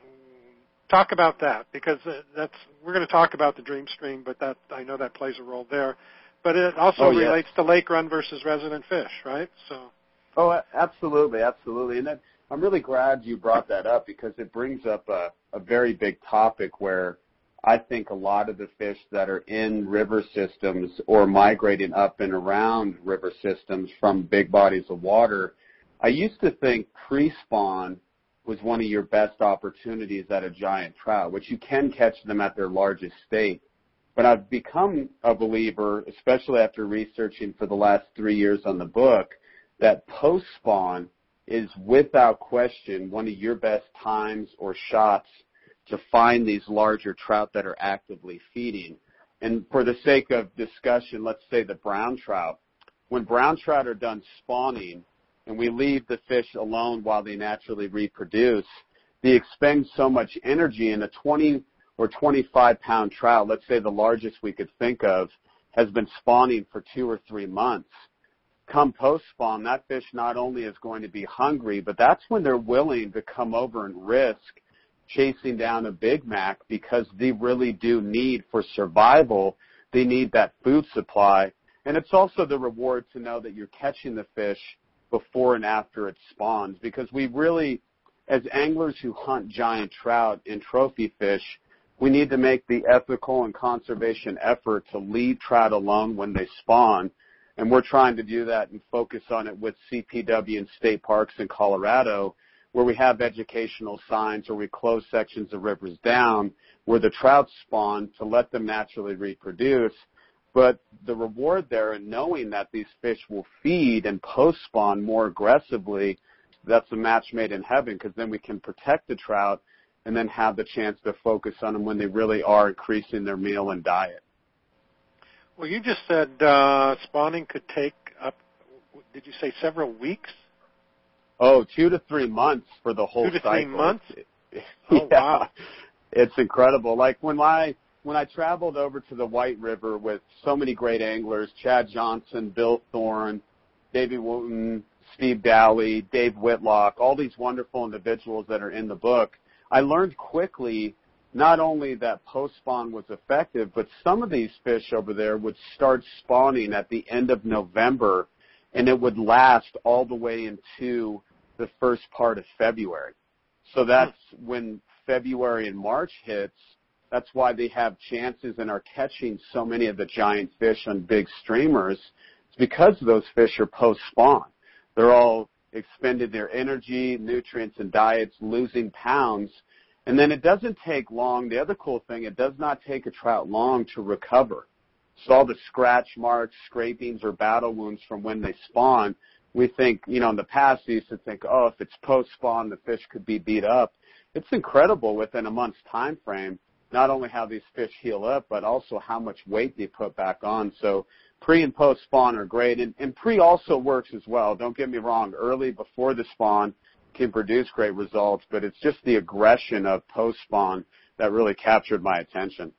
Talk about that, because that's we're going to talk about the dream stream, but that I know that plays a role there. But it also oh, yes. relates to lake run versus resident fish, right? So. Oh, absolutely, absolutely. And that, I'm really glad you brought that up, because it brings up a, a very big topic where I think a lot of the fish that are in river systems or migrating up and around river systems from big bodies of water, I used to think pre-spawn was one of your best opportunities at a giant trout, which you can catch them at their largest state. But I've become a believer, especially after researching for the last three years on the book, that post-spawn is without question one of your best times or shots to find these larger trout that are actively feeding. And for the sake of discussion, let's say the brown trout. When brown trout are done spawning and we leave the fish alone while they naturally reproduce, they expend so much energy, and a twenty or twenty-five pound trout, let's say the largest we could think of, has been spawning for two or three months. Come post-spawn, that fish not only is going to be hungry, but that's when they're willing to come over and risk chasing down a Big Mac, because they really do need, for survival, they need that food supply. And it's also the reward to know that you're catching the fish before and after it spawns, because we really, as anglers who hunt giant trout and trophy fish, we need to make the ethical and conservation effort to leave trout alone when they spawn. And we're trying to do that and focus on it with C P W and state parks in Colorado, where we have educational signs or we close sections of rivers down where the trout spawn to let them naturally reproduce. But the reward there in knowing that these fish will feed and post-spawn more aggressively, that's a match made in heaven, because then we can protect the trout and then have the chance to focus on them when they really are increasing their meal and diet. Well, you just said uh, spawning could take up, did you say several weeks? Oh, two to three months for the whole cycle. Two to cycle. three months? yeah. Oh, wow. It's incredible. Like when I when I traveled over to the White River with so many great anglers, Chad Johnson, Bill Thorne, Davey Wooten, Steve Dowley, Dave Whitlock, all these wonderful individuals that are in the book, I learned quickly not only that post-spawn was effective, but some of these fish over there would start spawning at the end of November, and it would last all the way into the first part of February. So that's when February and March hits. That's why they have chances and are catching so many of the giant fish on big streamers. It's because those fish are post-spawn. They're all expended their energy, nutrients, and diets, losing pounds. And then it doesn't take long. The other cool thing, it does not take a trout long to recover. So all the scratch marks, scrapings, or battle wounds from when they spawn, we think, you know, in the past we used to think, oh, if it's post-spawn, the fish could be beat up. It's incredible within a month's time frame, not only how these fish heal up, but also how much weight they put back on. So pre and post spawn are great, and, and pre also works as well. Don't get me wrong. Early before the spawn can produce great results, but it's just the aggression of post spawn that really captured my attention.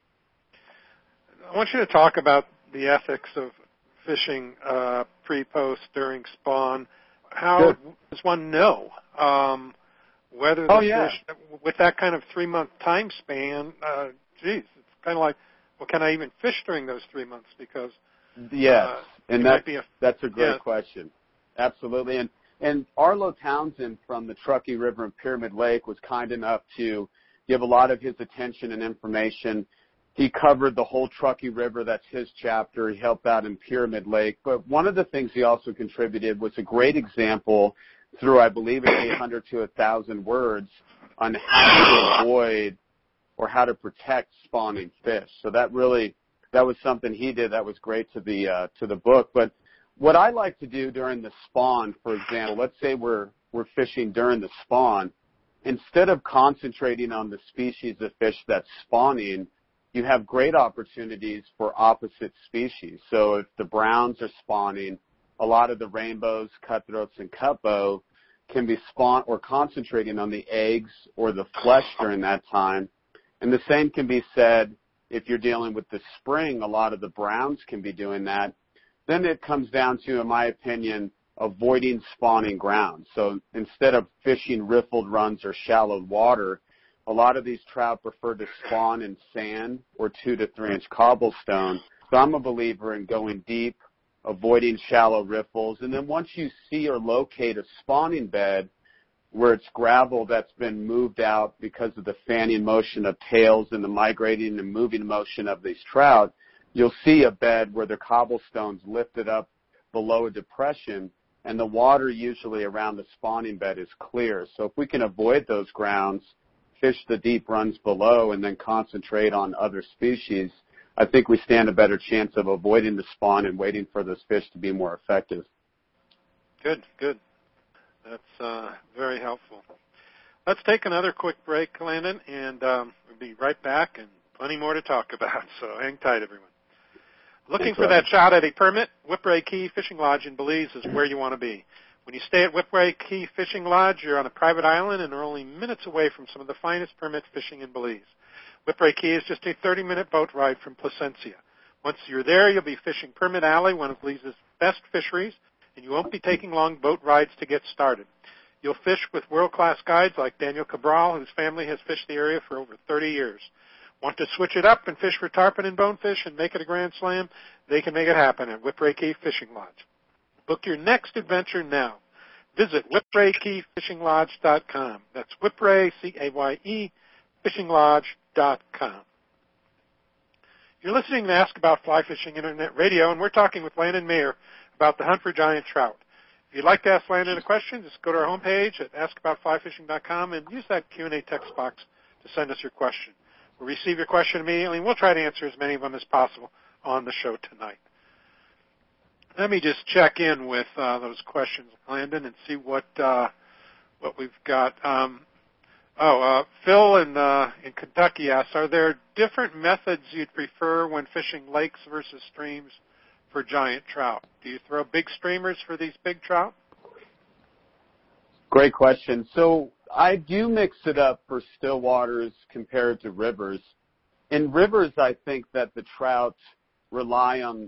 I want you to talk about the ethics of fishing uh, pre, post, during spawn. How Sure. does one know um, whether the Oh, yeah. fish, with that kind of three-month time span, uh, geez, it's kind of like, well, can I even fish during those three months? Because Yes, uh, and it that's, might be a, that's a great yeah. question. Absolutely. And, and Arlo Townsend from the Truckee River and Pyramid Lake was kind enough to give a lot of his attention and information. He covered the whole Truckee River. That's his chapter. He helped out in Pyramid Lake. But one of the things he also contributed was a great example through, I believe, it's eight hundred to one thousand words on how to avoid or how to protect spawning fish. So that really, that was something he did that was great to the, uh, to the book. But what I like to do during the spawn, for example, let's say we're, we're fishing during the spawn, instead of concentrating on the species of fish that's spawning, you have great opportunities for opposite species. So if the browns are spawning, a lot of the rainbows, cutthroats, and cutbow can be spawn or concentrating on the eggs or the flesh during that time. And the same can be said if you're dealing with the spring. A lot of the browns can be doing that. Then it comes down to, in my opinion, avoiding spawning ground. So instead of fishing riffled runs or shallow water, a lot of these trout prefer to spawn in sand or two to three inch cobblestone. So I'm a believer in going deep, avoiding shallow riffles. And then once you see or locate a spawning bed where it's gravel that's been moved out because of the fanning motion of tails and the migrating and moving motion of these trout, you'll see a bed where the cobblestone's lifted up below a depression, and the water usually around the spawning bed is clear. So if we can avoid those grounds, fish the deep runs below, and then concentrate on other species, I think we stand a better chance of avoiding the spawn and waiting for those fish to be more effective. Good, good. That's uh, very helpful. Let's take another quick break, Landon, and um, we'll be right back and plenty more to talk about, so hang tight, everyone. Looking Thanks, for Roger. that shot at a permit? Whipray Key Fishing Lodge in Belize is where you want to be. When you stay at Whipray Key Fishing Lodge, you're on a private island and are only minutes away from some of the finest permit fishing in Belize. Whipray Key is just a thirty-minute boat ride from Placencia. Once you're there, you'll be fishing Permit Alley, one of Belize's best fisheries, and you won't be taking long boat rides to get started. You'll fish with world-class guides like Daniel Cabral, whose family has fished the area for over thirty years. Want to switch it up and fish for tarpon and bonefish and make it a grand slam? They can make it happen at Whipray Key Fishing Lodge. Book your next adventure now. Visit whipray key fishing lodge dot com. That's Whipray, C A Y E, fishing lodge dot com. You're listening to Ask About Fly Fishing Internet Radio, and we're talking with Landon Mayer about the hunt for giant trout. If you'd like to ask Landon a question, just go to our homepage at ask about fly fishing dot com and use that Q and A text box to send us your question. We'll receive your question immediately, and we'll try to answer as many of them as possible on the show tonight. Let me just check in with uh, those questions, Landon, and see what uh, what we've got. Um, oh, uh, Phil in, uh, in Kentucky asks, are there different methods you'd prefer when fishing lakes versus streams for giant trout? Do you throw big streamers for these big trout? Great question. So I do mix it up for still waters compared to rivers. In rivers, I think that the trout rely on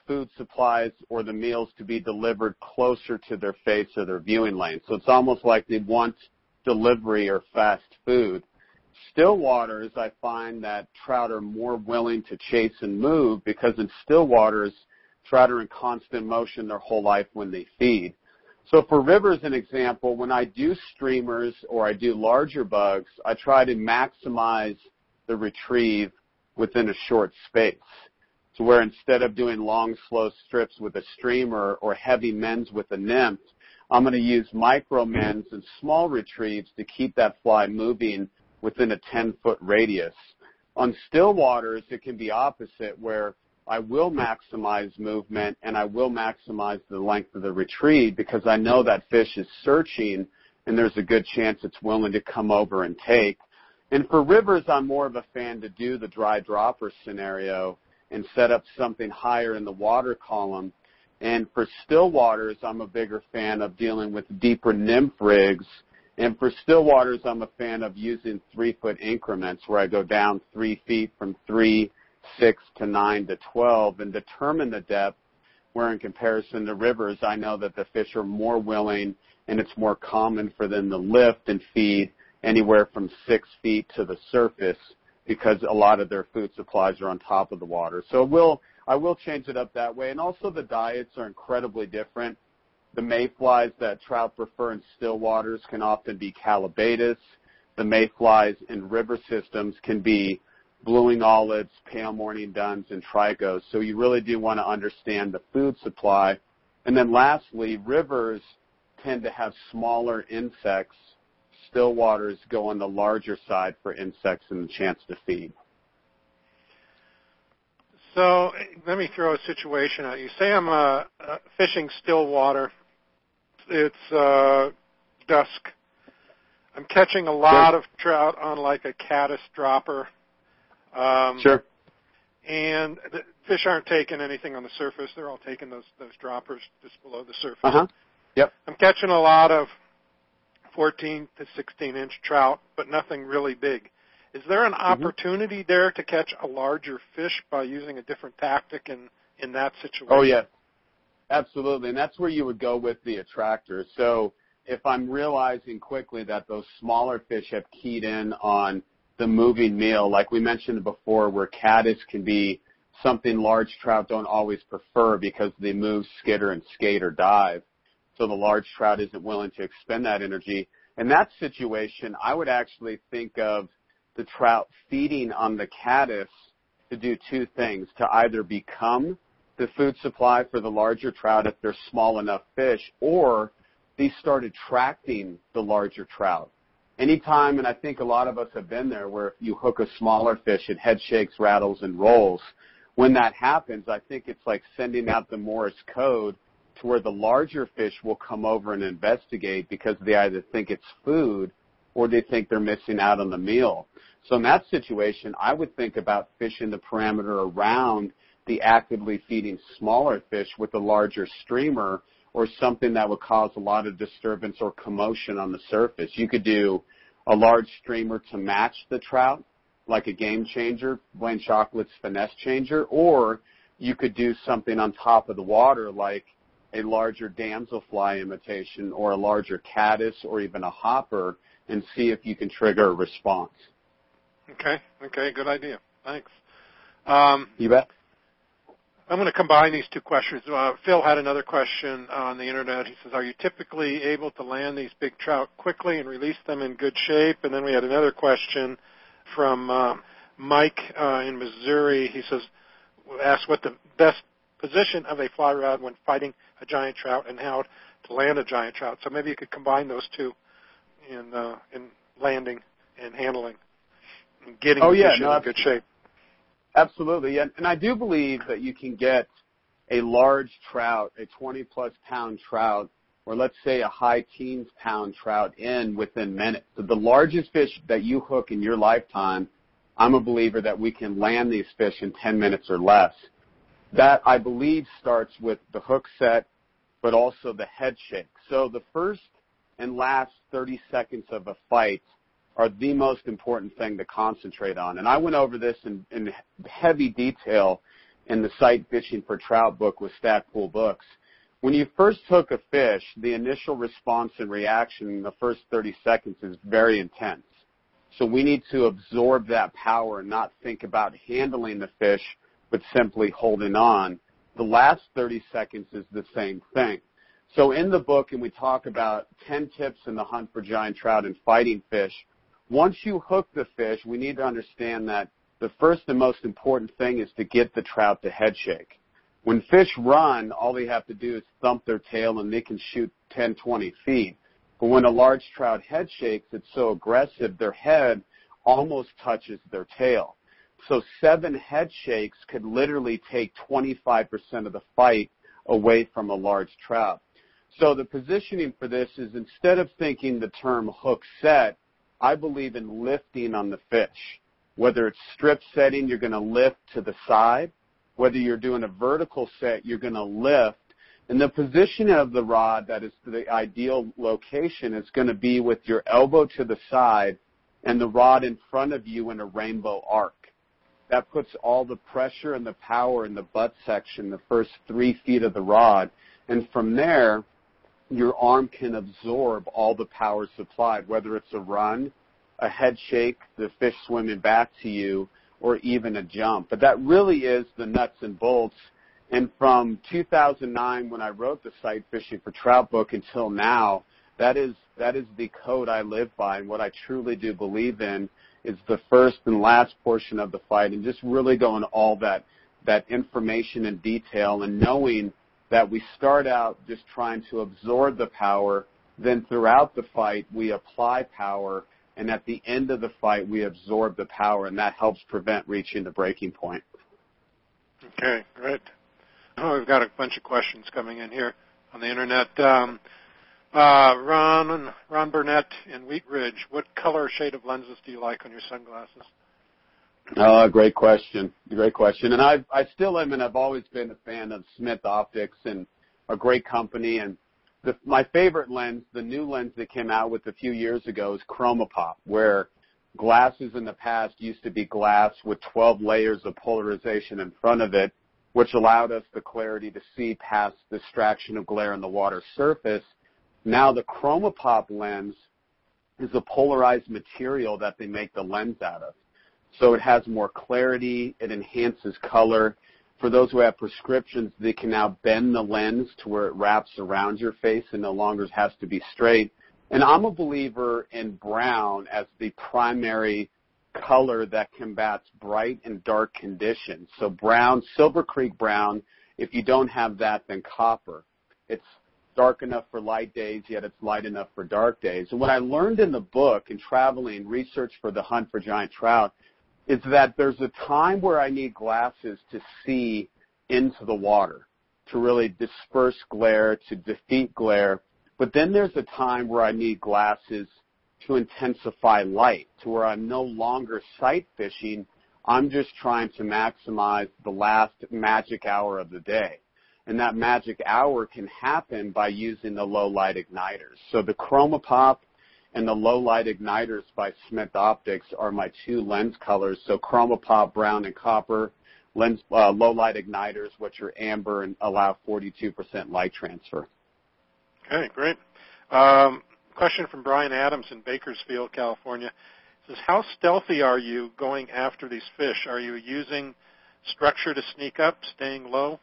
food supplies or the meals to be delivered closer to their face or their viewing lane. So it's almost like they want delivery or fast food. Still waters, I find that trout are more willing to chase and move because in still waters, trout are in constant motion their whole life when they feed. So for rivers, an example, when I do streamers or I do larger bugs, I try to maximize the retrieve within a short space. So where instead of doing long, slow strips with a streamer or heavy mends with a nymph, I'm going to use micro mends and small retrieves to keep that fly moving within a ten-foot radius. On still waters, it can be opposite, where I will maximize movement and I will maximize the length of the retrieve because I know that fish is searching and there's a good chance it's willing to come over and take. And for rivers, I'm more of a fan to do the dry dropper scenario and set up something higher in the water column. And for still waters, I'm a bigger fan of dealing with deeper nymph rigs. And for still waters, I'm a fan of using three-foot increments where I go down three feet from three, six to nine to twelve and determine the depth, where in comparison to rivers, I know that the fish are more willing and it's more common for them to lift and feed anywhere from six feet to the surface because a lot of their food supplies are on top of the water. So we'll, I will change it up that way. And also the diets are incredibly different. The mayflies that trout prefer in still waters can often be calabatus. The mayflies in river systems can be blueing olives, pale morning duns, and trigos. So you really do want to understand the food supply. And then lastly, rivers tend to have smaller insects. Still waters go on the larger side for insects and the chance to feed. So let me throw a situation out. You say I'm uh, uh, fishing still water. It's uh, dusk. I'm catching a lot sure. of trout on like a caddis dropper. Um, sure. And the fish aren't taking anything on the surface. They're all taking those those droppers just below the surface. Uh-huh. Yep. I'm catching a lot of fourteen to sixteen inch trout, but nothing really big. Is there an mm-hmm. opportunity there to catch a larger fish by using a different tactic in, in that situation? Oh, yeah. Absolutely. And that's where you would go with the attractor. So if I'm realizing quickly that those smaller fish have keyed in on the moving meal, like we mentioned before, where caddis can be something large trout don't always prefer because they move, skitter, and skate or dive. So the large trout isn't willing to expend that energy. In that situation, I would actually think of the trout feeding on the caddis to do two things, to either become the food supply for the larger trout if they're small enough fish, or they start attracting the larger trout. Anytime, and I think a lot of us have been there, where if you hook a smaller fish, it head shakes, rattles, and rolls. When that happens, I think it's like sending out the Morse code to where the larger fish will come over and investigate because they either think it's food or they think they're missing out on the meal. So in that situation, I would think about fishing the parameter around the actively feeding smaller fish with a larger streamer or something that would cause a lot of disturbance or commotion on the surface. You could do a large streamer to match the trout, like a Game Changer, Blaine Chocolate's Finesse Changer, or you could do something on top of the water like a larger damselfly imitation or a larger caddis or even a hopper and see if you can trigger a response. Okay, okay, good idea. Thanks. Um, you bet. I'm going to combine these two questions. Uh, Phil had another question on the Internet. He says, are you typically able to land these big trout quickly and release them in good shape? And then we had another question from uh, Mike uh, in Missouri. He says, asked what the best position of a fly rod when fighting a giant trout and how to land a giant trout. So maybe you could combine those two in, uh, in landing and handling and getting oh, the yeah, fish no, in good shape. Absolutely, and, and I do believe that you can get a large trout, a twenty-plus pound trout, or let's say a high teens pound trout in within minutes. So the largest fish that you hook in your lifetime, I'm a believer that we can land these fish in ten minutes or less. That, I believe, starts with the hook set, but also the head shake. So the first and last thirty seconds of a fight are the most important thing to concentrate on. And I went over this in, in heavy detail in the Sight Fishing for Trout book with Stackpool Books. When you first hook a fish, the initial response and reaction in the first thirty seconds is very intense. So we need to absorb that power and not think about handling the fish, but simply holding on. The last thirty seconds is the same thing. So in the book, and we talk about ten tips in the hunt for giant trout and fighting fish, once you hook the fish, we need to understand that the first and most important thing is to get the trout to head shake. When fish run, all they have to do is thump their tail and they can shoot ten, twenty feet. But when a large trout head shakes, it's so aggressive, their head almost touches their tail. So seven head shakes could literally take twenty-five percent of the fight away from a large trout. So the positioning for this is, instead of thinking the term hook set, I believe in lifting on the fish. Whether it's strip setting, you're going to lift to the side. Whether you're doing a vertical set, you're going to lift. And the position of the rod that is the ideal location is going to be with your elbow to the side and the rod in front of you in a rainbow arc. That puts all the pressure and the power in the butt section, the first three feet of the rod. And from there, your arm can absorb all the power supplied, whether it's a run, a head shake, the fish swimming back to you, or even a jump. But that really is the nuts and bolts. And from two thousand nine, when I wrote the Sight Fishing for Trout book, until now, that is that is the code I live by. And what I truly do believe in is the first and last portion of the fight, and just really going all that that information and detail, and knowing that we start out just trying to absorb the power, then throughout the fight we apply power, and at the end of the fight we absorb the power, and that helps prevent reaching the breaking point. Okay, great. Oh, we've got a bunch of questions coming in here on the internet. Um, uh, Ron, Ron Burnett in Wheat Ridge, what color shade of lenses do you like on your sunglasses? Oh, great question. Great question. And I I still am, and I've always been a fan of Smith Optics, and a great company. And the, my favorite lens, the new lens that came out with a few years ago, is ChromaPop, where glasses in the past used to be glass with twelve layers of polarization in front of it, which allowed us the clarity to see past distraction of glare on the water surface. Now the ChromaPop lens is a polarized material that they make the lens out of. So it has more clarity, it enhances color. For those who have prescriptions, they can now bend the lens to where it wraps around your face and no longer has to be straight. And I'm a believer in brown as the primary color that combats bright and dark conditions. So brown, Silver Creek brown, if you don't have that, then copper. It's dark enough for light days, yet it's light enough for dark days. And what I learned in the book and traveling, research for the Hunt for Giant Trout, is that there's a time where I need glasses to see into the water, to really disperse glare, to defeat glare. But then there's a time where I need glasses to intensify light, to where I'm no longer sight fishing. I'm just trying to maximize the last magic hour of the day. And that magic hour can happen by using the low light igniters. So the ChromaPop and the low light igniters by Smith Optics are my two lens colors. So ChromaPop brown and copper, lens uh, low light igniters, which are amber and allow forty-two percent light transfer. Okay, great. Um, question from Brian Adams in Bakersfield, California. It says, how stealthy are you going after these fish? Are you using structure to sneak up, staying low?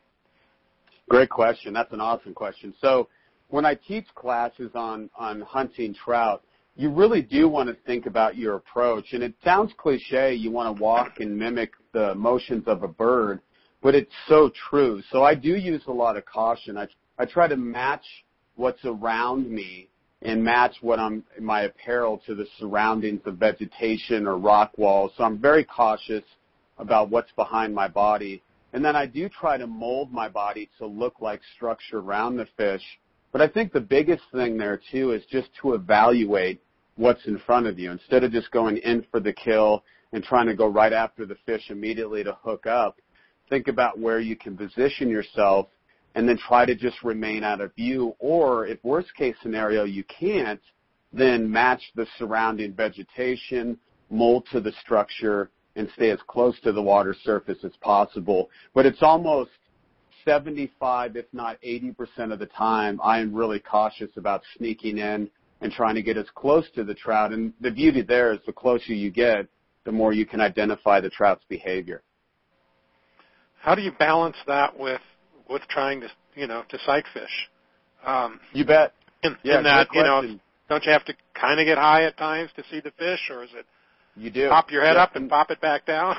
Great question. That's an awesome question. So when I teach classes on, on hunting trout, you really do want to think about your approach. And it sounds cliche, you want to walk and mimic the motions of a bird, but it's so true. So I do use a lot of caution. I, I try to match what's around me and match what I'm, my apparel to the surroundings of vegetation or rock walls. So I'm very cautious about what's behind my body. And then I do try to mold my body to look like structure around the fish. But I think the biggest thing there, too, is just to evaluate what's in front of you. Instead of just going in for the kill and trying to go right after the fish immediately to hook up, think about where you can position yourself and then try to just remain out of view. Or if worst-case scenario you can't, then match the surrounding vegetation, mold to the structure, and stay as close to the water surface as possible. But it's almost seventy-five, if not eighty percent of the time, I am really cautious about sneaking in and trying to get as close to the trout. And the beauty there is the closer you get, the more you can identify the trout's behavior. How do you balance that with with trying to, you know, to sight fish? Um, you bet. In, yeah, in that, you know, don't you have to kind of get high at times to see the fish, or is it you do pop your head yeah. up and pop it back down?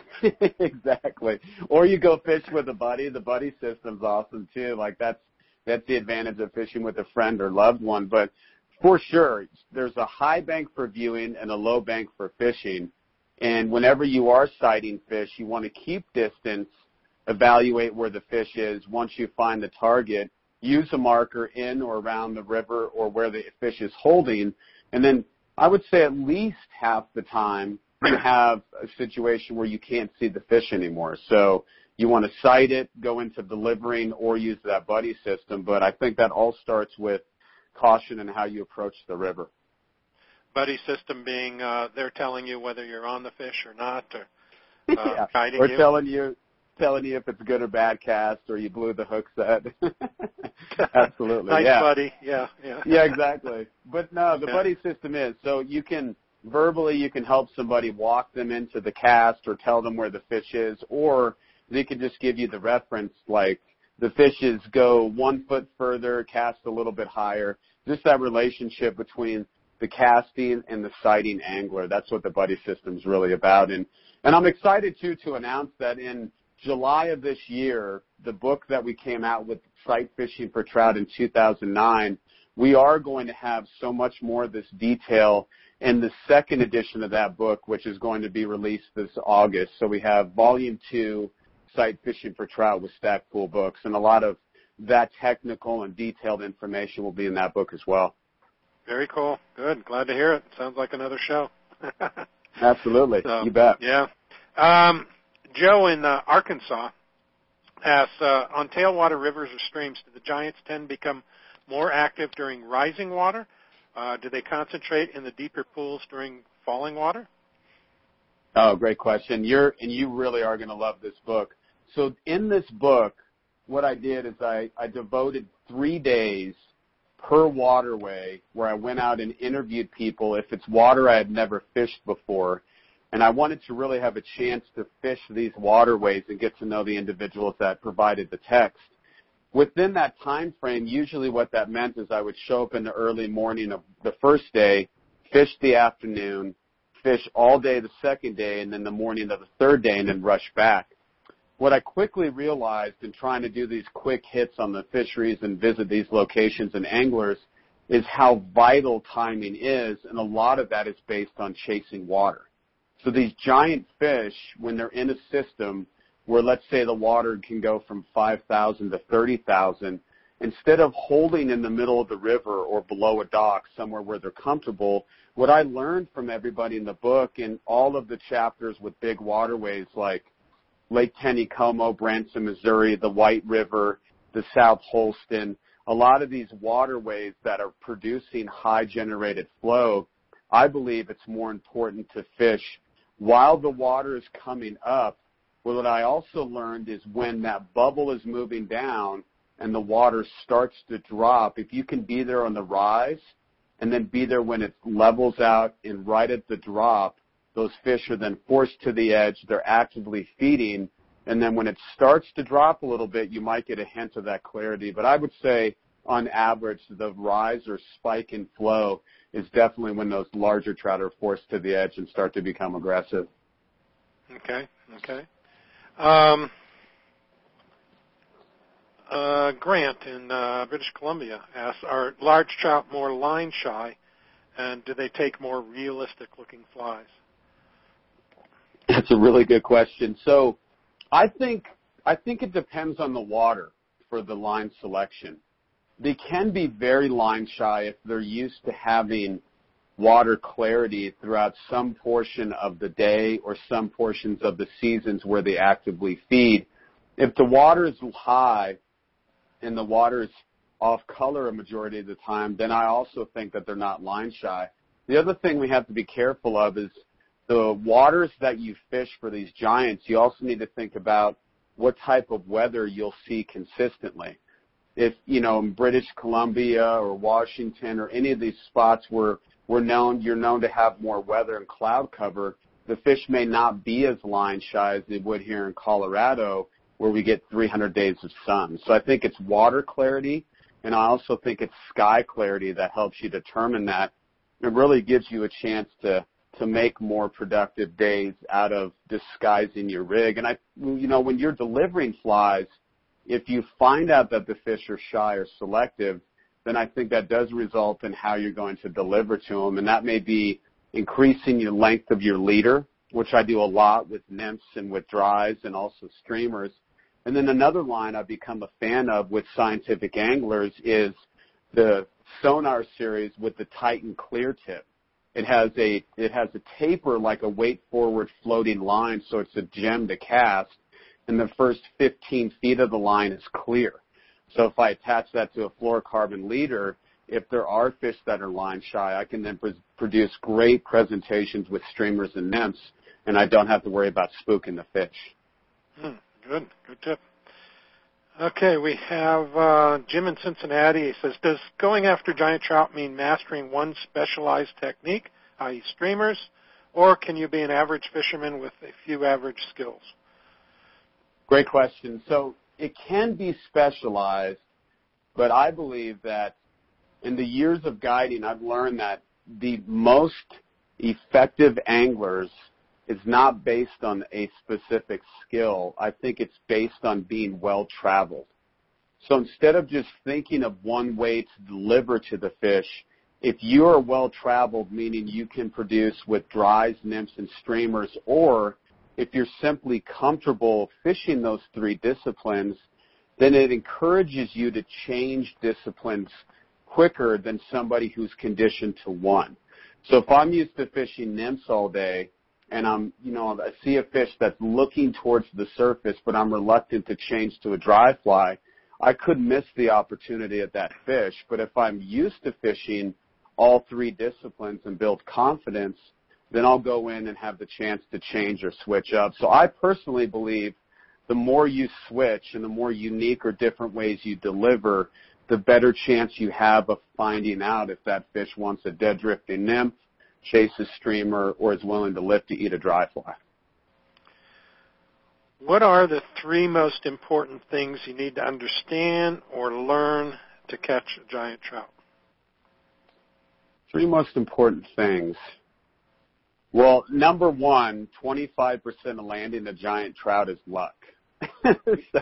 Exactly. Or you go fish with a buddy. The buddy system's awesome too. Like that's that's the advantage of fishing with a friend or loved one. But for sure, there's a high bank for viewing and a low bank for fishing. And whenever you are sighting fish, you want to keep distance, evaluate where the fish is. Once you find the target, use a marker in or around the river or where the fish is holding. And then I would say at least half the time you have a situation where you can't see the fish anymore. So you want to sight it, go into delivering, or use that buddy system. But I think that all starts with caution and how you approach the river. Buddy system being uh, they're telling you whether you're on the fish or not, or uh, yeah. guiding or you. telling you telling you if it's good or bad cast, or you blew the hook set. Absolutely. Nice yeah. buddy. Yeah, yeah. Yeah, exactly. But no, the yeah. buddy system is so you can verbally you can help somebody walk them into the cast or tell them where the fish is, or they can just give you the reference like the fishes go one foot further, cast a little bit higher. Just that relationship between the casting and the sighting angler. That's what the buddy system is really about. And and I'm excited too to announce that in July of this year, the book that we came out with, Sight Fishing for Trout in two thousand nine, we are going to have so much more of this detail in the second edition of that book, which is going to be released this August. So we have volume two, Sight Fishing for Trout with Stackpool Books, and a lot of that technical and detailed information will be in that book as well. Very cool. Good. Glad to hear it. Sounds like another show. Absolutely. So, you bet. Yeah. Um, Joe in uh, Arkansas asks, uh, on tailwater rivers or streams, do the giants tend to become more active during rising water? Uh, do they concentrate in the deeper pools during falling water? Oh, great question. You're and you really are going to love this book. So in this book, what I did is I, I devoted three days per waterway where I went out and interviewed people if it's water I had never fished before. And I wanted to really have a chance to fish these waterways and get to know the individuals that provided the text. Within that time frame, usually what that meant is I would show up in the early morning of the first day, fish the afternoon, fish all day the second day, and then the morning of the third day, and then rush back. What I quickly realized in trying to do these quick hits on the fisheries and visit these locations and anglers is how vital timing is, and a lot of that is based on chasing water. So these giant fish, when they're in a system where, let's say, the water can go from five thousand to thirty thousand, instead of holding in the middle of the river or below a dock somewhere where they're comfortable, what I learned from everybody in the book and all of the chapters with big waterways like Lake Taneycomo, Branson, Missouri, the White River, the South Holston, a lot of these waterways that are producing high generated flow, I believe it's more important to fish while the water is coming up. Well, what I also learned is when that bubble is moving down and the water starts to drop, if you can be there on the rise and then be there when it levels out and right at the drop, those fish are then forced to the edge. They're actively feeding. And then when it starts to drop a little bit, you might get a hint of that clarity. But I would say, on average, the rise or spike in flow is definitely when those larger trout are forced to the edge and start to become aggressive. Okay, okay. Um, uh, Grant in uh, British Columbia asks, are large trout more line shy, and do they take more realistic-looking flies? That's a really good question. So I think I think it depends on the water for the line selection. They can be very line shy if they're used to having water clarity throughout some portion of the day or some portions of the seasons where they actively feed. If the water is high and the water is off color a majority of the time, then I also think that they're not line shy. The other thing we have to be careful of is the waters that you fish for these giants, you also need to think about what type of weather you'll see consistently. If, you know, in British Columbia or Washington or any of these spots where we're known, you're known to have more weather and cloud cover, the fish may not be as line shy as they would here in Colorado, where we get three hundred days of sun. So I think it's water clarity, and I also think it's sky clarity that helps you determine that. It really gives you a chance to to make more productive days out of disguising your rig. And I, you know, when you're delivering flies, if you find out that the fish are shy or selective, then I think that does result in how you're going to deliver to them, and that may be increasing your length of your leader, which I do a lot with nymphs and with dries and also streamers. And then another line I've become a fan of with scientific anglers is the sonar series with the Titan clear tip. It has a it has a taper like a weight forward floating line, so it's a gem to cast, and the first fifteen feet of the line is clear. So if I attach that to a fluorocarbon leader, if there are fish that are line shy, I can then pr- produce great presentations with streamers and nymphs, and I don't have to worry about spooking the fish. Hmm, good, good tip. Okay, we have uh, Jim in Cincinnati. He says, does going after giant trout mean mastering one specialized technique, that is streamers, or can you be an average fisherman with a few average skills? Great question. So it can be specialized, but I believe that in the years of guiding, I've learned that the most effective anglers is not based on a specific skill. I think it's based on being well-traveled. So instead of just thinking of one way to deliver to the fish, if you are well-traveled, meaning you can produce with dries, nymphs, and streamers, or if you're simply comfortable fishing those three disciplines, then it encourages you to change disciplines quicker than somebody who's conditioned to one. So if I'm used to fishing nymphs all day, and I'm, you know, I see a fish that's looking towards the surface, but I'm reluctant to change to a dry fly, I could miss the opportunity at that fish. But if I'm used to fishing all three disciplines and build confidence, then I'll go in and have the chance to change or switch up. So I personally believe the more you switch and the more unique or different ways you deliver, the better chance you have of finding out if that fish wants a dead drifting nymph, chase a streamer, or is willing to lift to eat a dry fly. What are the three most important things you need to understand or learn to catch a giant trout? Three most important things. Well, number one, twenty-five percent of landing a giant trout is luck. so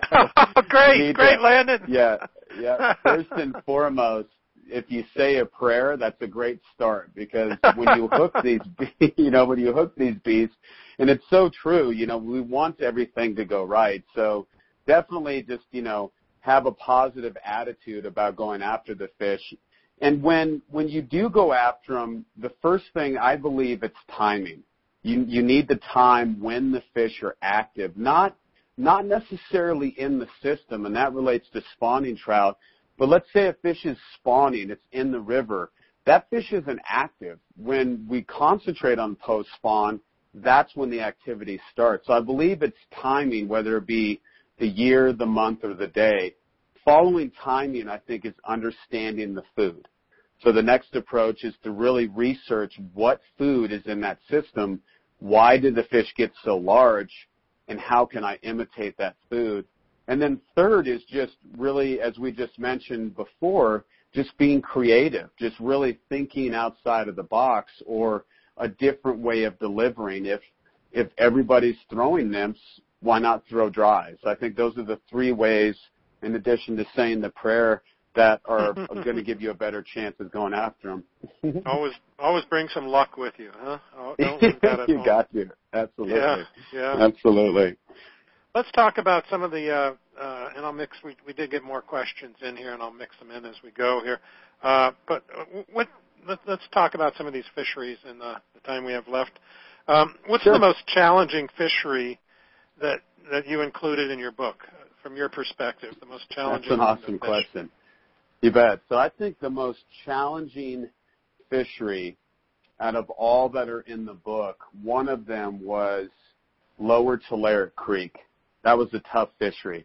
great, great, to, Landon. Yeah, yeah. First and foremost, if you say a prayer, that's a great start, because when you hook these, you know, when you hook these beasts, and it's so true, you know, we want everything to go right. So definitely just, you know, have a positive attitude about going after the fish. And when when you do go after them, the first thing, I believe, it's timing. You you need the time when the fish are active, not not necessarily in the system, and that relates to spawning trout. But let's say a fish is spawning, it's in the river. That fish isn't active. When we concentrate on post-spawn, that's when the activity starts. So I believe it's timing, whether it be the year, the month, or the day. Following timing, I think, is understanding the food. So the next approach is to really research what food is in that system, why did the fish get so large, and how can I imitate that food. And then third is just really, as we just mentioned before, just being creative, just really thinking outside of the box or a different way of delivering. If if everybody's throwing nymphs, why not throw dries? I think those are the three ways, in addition to saying the prayer, that are going to give you a better chance of going after them. always always bring some luck with you, huh? Oh, don't leave that at you home. got to. Absolutely. Yeah, yeah. Absolutely. Let's talk about some of the, uh, uh, and I'll mix, we, we did get more questions in here, and I'll mix them in as we go here. Uh, but what, let, let's talk about some of these fisheries in the, the time we have left. Um, what's Sure. the most challenging fishery that, that you included in your book, from your perspective, the most challenging? That's an awesome question. You bet. So I think the most challenging fishery out of all that are in the book, one of them was Lower Tulare Creek. That was a tough fishery.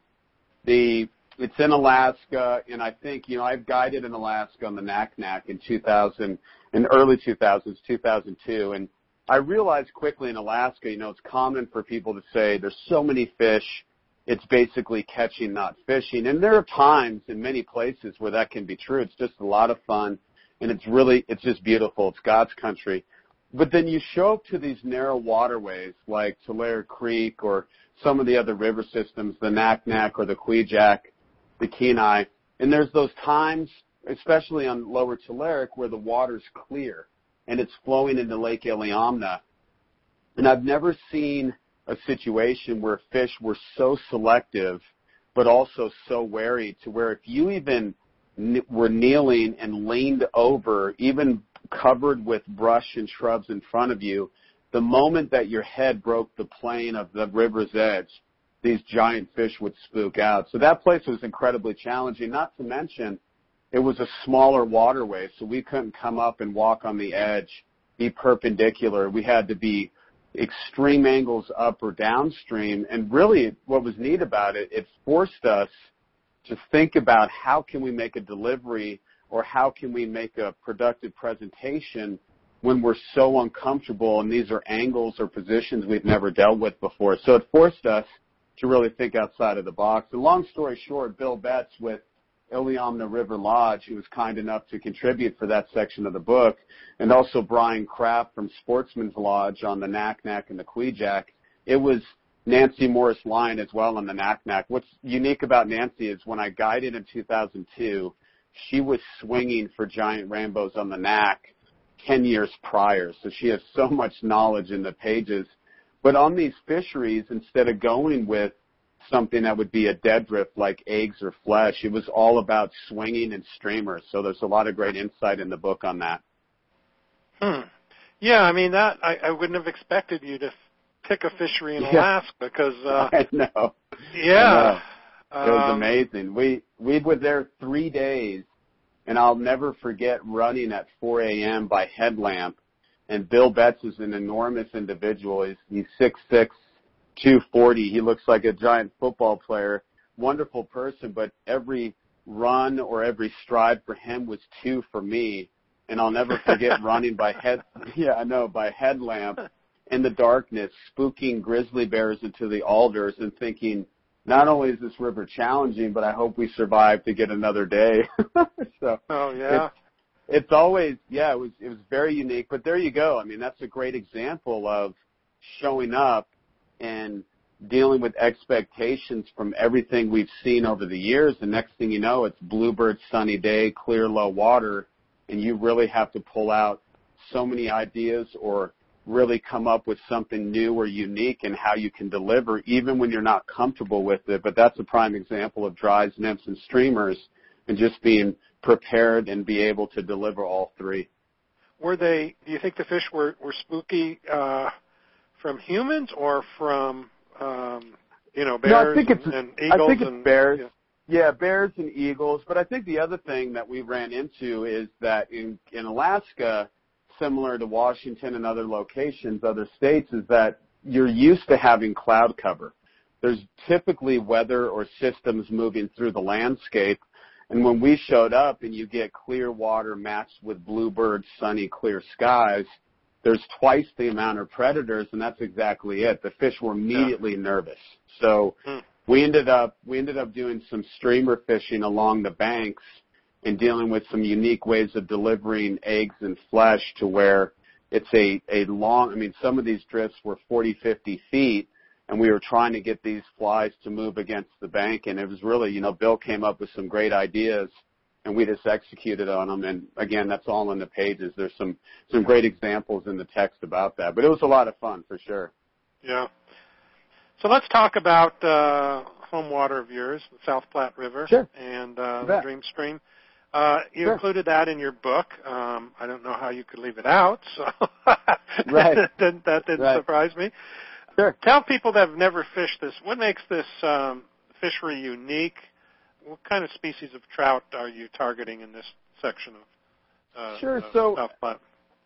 The It's in Alaska, and I think, you know, I've guided in Alaska on the Naknek in two thousand, in early two thousands, two thousand two, and I realized quickly in Alaska, you know, it's common for people to say there's so many fish, it's basically catching, not fishing. And there are times in many places where that can be true. It's just a lot of fun, and it's really, it's just beautiful. It's God's country. But then you show up to these narrow waterways like Tulare Creek or some of the other river systems, the Naknek or the Kvichak, the Kenai, and there's those times, especially on Lower Tulare, where the water's clear and it's flowing into Lake Iliamna. And I've never seen a situation where fish were so selective but also so wary to where if you even were kneeling and leaned over, even covered with brush and shrubs in front of you, the moment that your head broke the plane of the river's edge, these giant fish would spook out. So that place was incredibly challenging, not to mention it was a smaller waterway, so we couldn't come up and walk on the edge, be perpendicular. We had to be extreme angles up or downstream. And really what was neat about it, it forced us to think about how can we make a delivery or how can we make a productive presentation when we're so uncomfortable and these are angles or positions we've never dealt with before. So it forced us to really think outside of the box. And long story short, Bill Betts with Iliamna River Lodge, who was kind enough to contribute for that section of the book, and also Brian Kraft from Sportsman's Lodge on the Naknek and the Kvichak. It was Nancy Morris Lyon as well on the Naknek. What's unique about Nancy is when I guided in two thousand two, she was swinging for giant rainbows on the Nak ten years prior. So she has so much knowledge in the pages. But on these fisheries, instead of going with something that would be a dead drift like eggs or flesh, it was all about swinging and streamers. So there's a lot of great insight in the book on that. Hmm. Yeah, I mean, that I, I wouldn't have expected you to pick a fishery in yeah. Alaska because uh, I know. Yeah, I know. It was um, amazing. We we were there three days, and I'll never forget running at four a.m. by headlamp. And Bill Betts is an enormous individual. He's he's six six, two forty. He looks like a giant football player. Wonderful person, but every run or every stride for him was two for me. And I'll never forget running by head yeah, I know, by headlamp in the darkness, spooking grizzly bears into the alders and thinking, not only is this river challenging, but I hope we survive to get another day. so Oh yeah. It's, it's always yeah, it was it was very unique. But there you go. I mean, that's a great example of showing up and dealing with expectations from everything we've seen over the years. The next thing you know, it's bluebird, sunny day, clear, low water, and you really have to pull out so many ideas or really come up with something new or unique in how you can deliver, even when you're not comfortable with it. But that's a prime example of dries, nymphs, and streamers, and just being prepared and be able to deliver all three. Were they, do you think the fish were, were spooky uh, from humans or from, um, you know, bears no, I think it's, and, and eagles? I think it's and, bears. Yeah. Yeah, bears and eagles. But I think the other thing that we ran into is that in, in Alaska, similar to Washington and other locations, other states, is that you're used to having cloud cover. There's typically weather or systems moving through the landscape. And when we showed up and you get clear water matched with bluebird, sunny, clear skies, there's twice the amount of predators, and that's exactly it. The fish were immediately yeah. nervous. So hmm. we ended up we ended up doing some streamer fishing along the banks and dealing with some unique ways of delivering eggs and flesh to where it's a, a long, I mean, some of these drifts were forty, fifty feet, and we were trying to get these flies to move against the bank, and it was really, you know, Bill came up with some great ideas, and we just executed on them, and again, that's all in the pages. There's some, some great examples in the text about that, but it was a lot of fun for sure. Yeah. So let's talk about uh, home water of yours, the South Platte River sure. and uh, the Dream Stream. Uh, you sure. included that in your book. Um, I don't know how you could leave it out, so right. that didn't, that didn't right. surprise me. Sure. Tell people that have never fished this, what makes this um, fishery unique? What kind of species of trout are you targeting in this section of uh, sure. uh, so, South Platte?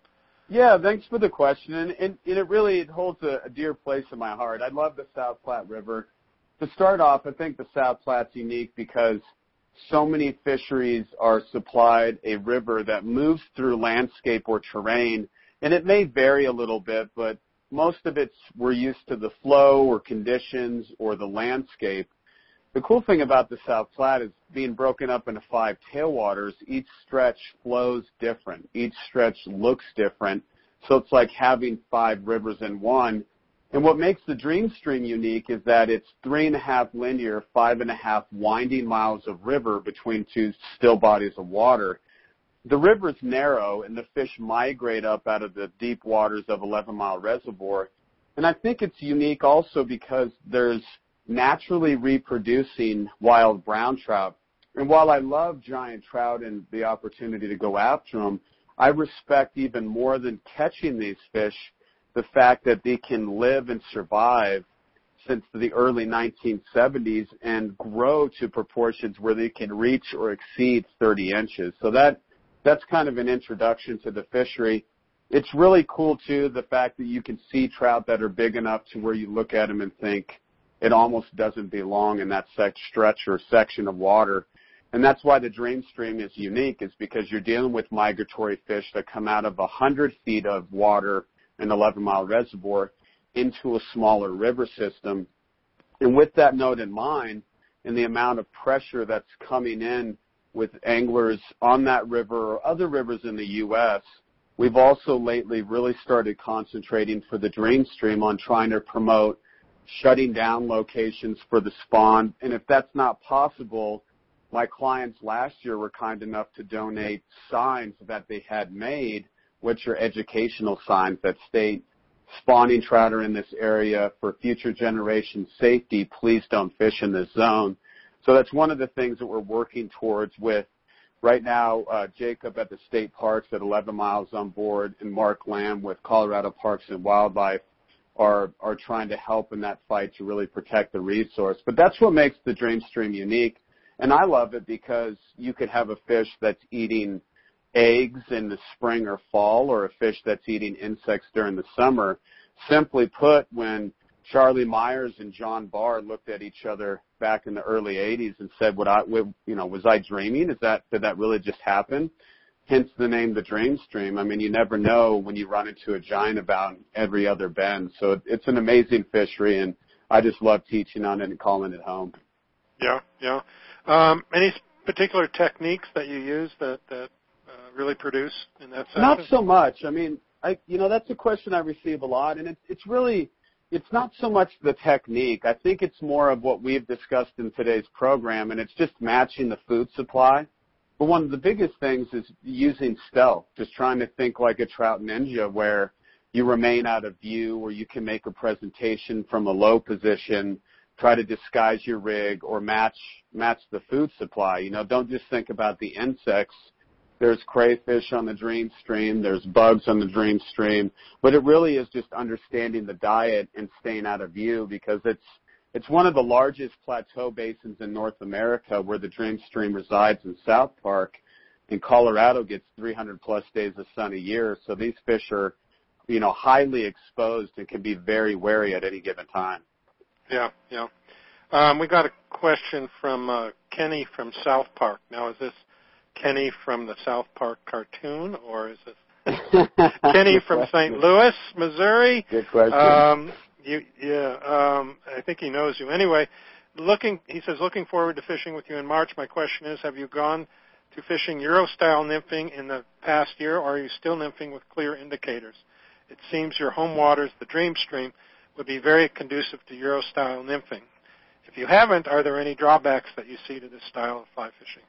Yeah, thanks for the question, and, and, and it really it holds a, a dear place in my heart. I love the South Platte River. To start off, I think the South Platte's unique because so many fisheries are supplied a river that moves through landscape or terrain, and it may vary a little bit, but most of it's we're used to the flow or conditions or the landscape. The cool thing about the South Platte is being broken up into five tailwaters. Each stretch flows different. Each stretch looks different. So it's like having five rivers in one. And what makes the Dream Stream unique is that it's three and a half linear, five and a half winding miles of river between two still bodies of water. The river's narrow, and the fish migrate up out of the deep waters of eleven mile Reservoir. And I think it's unique also because there's naturally reproducing wild brown trout. And while I love giant trout and the opportunity to go after them, I respect even more than catching these fish the fact that they can live and survive since the early nineteen seventies and grow to proportions where they can reach or exceed thirty inches. So that that's kind of an introduction to the fishery. It's really cool, too, the fact that you can see trout that are big enough to where you look at them and think it almost doesn't belong in that stretch or section of water. And that's why the Dream Stream is unique, is because you're dealing with migratory fish that come out of one hundred feet of water in eleven mile Reservoir into a smaller river system. And with that note in mind, and the amount of pressure that's coming in with anglers on that river or other rivers in the U S, we've also lately really started concentrating for the Dream Stream on trying to promote shutting down locations for the spawn. And if that's not possible, my clients last year were kind enough to donate signs that they had made, which are educational signs that state spawning trout are in this area for future generation safety. Please don't fish in this zone. So that's one of the things that we're working towards with right now. Uh, Jacob at the state parks at eleven miles on board, and Mark Lamb with Colorado Parks and Wildlife are are trying to help in that fight to really protect the resource. But that's what makes the Dream Stream unique. And I love it because you could have a fish that's eating eggs in the spring or fall, or a fish that's eating insects during the summer. Simply put, when Charlie Myers and John Barr looked at each other back in the early eighties and said, "What I, you know, was I dreaming? Is that did that really just happen?" Hence the name, the Dream Stream. I mean, you never know when you run into a giant about every other bend. So it's an amazing fishery, and I just love teaching on it and calling it home. Yeah, yeah. Um, any particular techniques that you use that that uh, really produce in that section? Not so much. I mean, I you know that's a question I receive a lot, and it's it's really it's not so much the technique. I think it's more of what we've discussed in today's program, and it's just matching the food supply. But one of the biggest things is using stealth, just trying to think like a trout ninja, where you remain out of view, or you can make a presentation from a low position, try to disguise your rig, or match match the food supply. You know, don't just think about the insects. There's crayfish on the Dream Stream, there's bugs on the Dream Stream, but it really is just understanding the diet and staying out of view, because it's it's one of the largest plateau basins in North America, where the Dream Stream resides in South Park, and Colorado gets three hundred plus days of sun a year, so these fish are, you know, highly exposed and can be very wary at any given time. Yeah, yeah. Um, we got a question from uh, Kenny from South Park. Now, is this Kenny from the South Park cartoon, or is this Kenny from Saint Louis, Missouri? Good question. Um, you, yeah, um, I think he knows you. Anyway, looking, he says, looking forward to fishing with you in March. My question is, have you gone to fishing Euro-style nymphing in the past year, or are you still nymphing with clear indicators? It seems your home waters, the Dream Stream, would be very conducive to Euro-style nymphing. If you haven't, are there any drawbacks that you see to this style of fly fishing?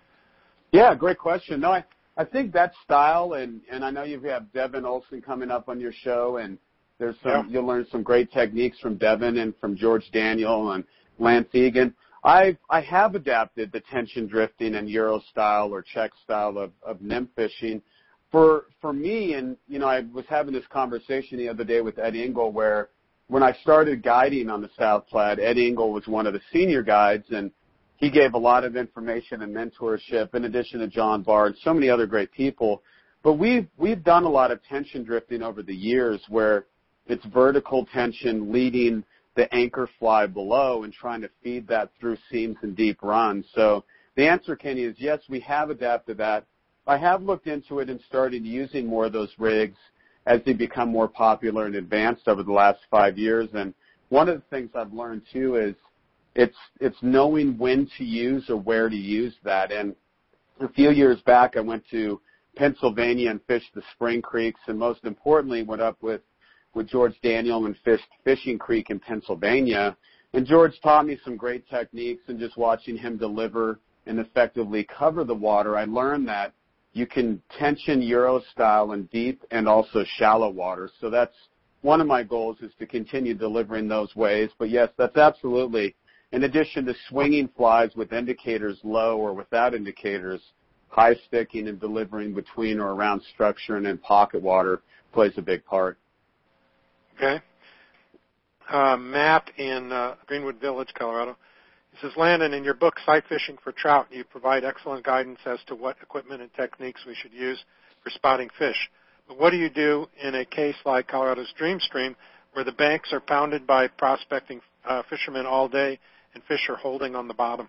Yeah, great question. No, I, I think that style, and, and I know you have Devin Olson coming up on your show, and there's some yeah. you'll learn some great techniques from Devin and from George Daniel and Lance Egan. I I have adapted the tension drifting and Euro style or Czech style of, of nymph fishing. For for me, and you know, I was having this conversation the other day with Ed Engel, where when I started guiding on the South Platte, Ed Engel was one of the senior guides, and he gave a lot of information and mentorship, in addition to John Barr and so many other great people. But we've, we've done a lot of tension drifting over the years where it's vertical tension leading the anchor fly below and trying to feed that through seams and deep runs. So the answer, Kenny, is yes, we have adapted that. I have looked into it and started using more of those rigs as they become more popular and advanced over the last five years. And one of the things I've learned, too, is it's it's knowing when to use or where to use that. And a few years back, I went to Pennsylvania and fished the Spring Creeks, and most importantly, went up with, with George Daniel and fished Fishing Creek in Pennsylvania. And George taught me some great techniques, and just watching him deliver and effectively cover the water, I learned that you can tension Euro style in deep and also shallow water. So that's one of my goals, is to continue delivering those ways. But yes, that's absolutely, in addition to swinging flies with indicators low or without indicators, high sticking and delivering between or around structure and in pocket water plays a big part. Okay. Uh, Matt in uh, Greenwood Village, Colorado. He says, Landon, in your book, Sight Fishing for Trout, you provide excellent guidance as to what equipment and techniques we should use for spotting fish. But what do you do in a case like Colorado's Dream Stream, where the banks are pounded by prospecting uh, fishermen all day and fish are holding on the bottom?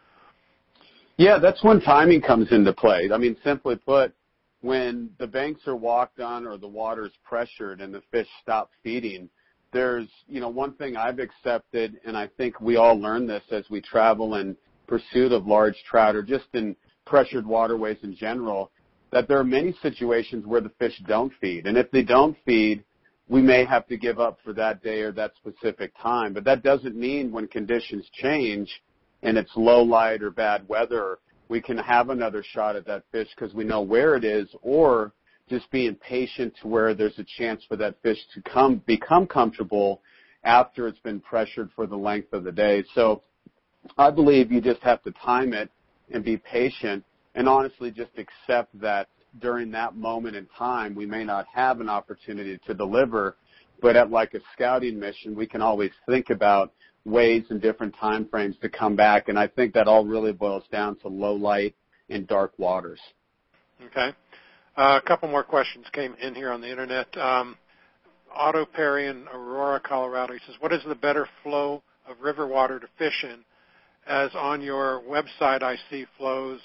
Yeah, that's when timing comes into play. I mean, simply put, when the banks are walked on or the water's pressured and the fish stop feeding, there's, you know, one thing I've accepted, and I think we all learn this as we travel in pursuit of large trout or just in pressured waterways in general, that there are many situations where the fish don't feed. And if they don't feed, we may have to give up for that day or that specific time. But that doesn't mean when conditions change and it's low light or bad weather, we can have another shot at that fish because we know where it is, or just being patient to where there's a chance for that fish to come become comfortable after it's been pressured for the length of the day. So I believe you just have to time it and be patient, and honestly just accept that during that moment in time we may not have an opportunity to deliver, but at like a scouting mission we can always think about ways and different time frames to come back, and I think that all really boils down to low light and dark waters. Okay. Uh, a couple more questions came in here on the internet. Um, Otto Perry in Aurora, Colorado, he says, what is the better flow of river water to fish in? As on your website I see flows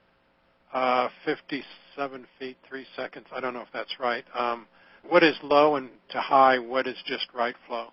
uh, fifty-seven feet, three seconds. I don't know if that's right. Um, what is low and to high? What is just right flow?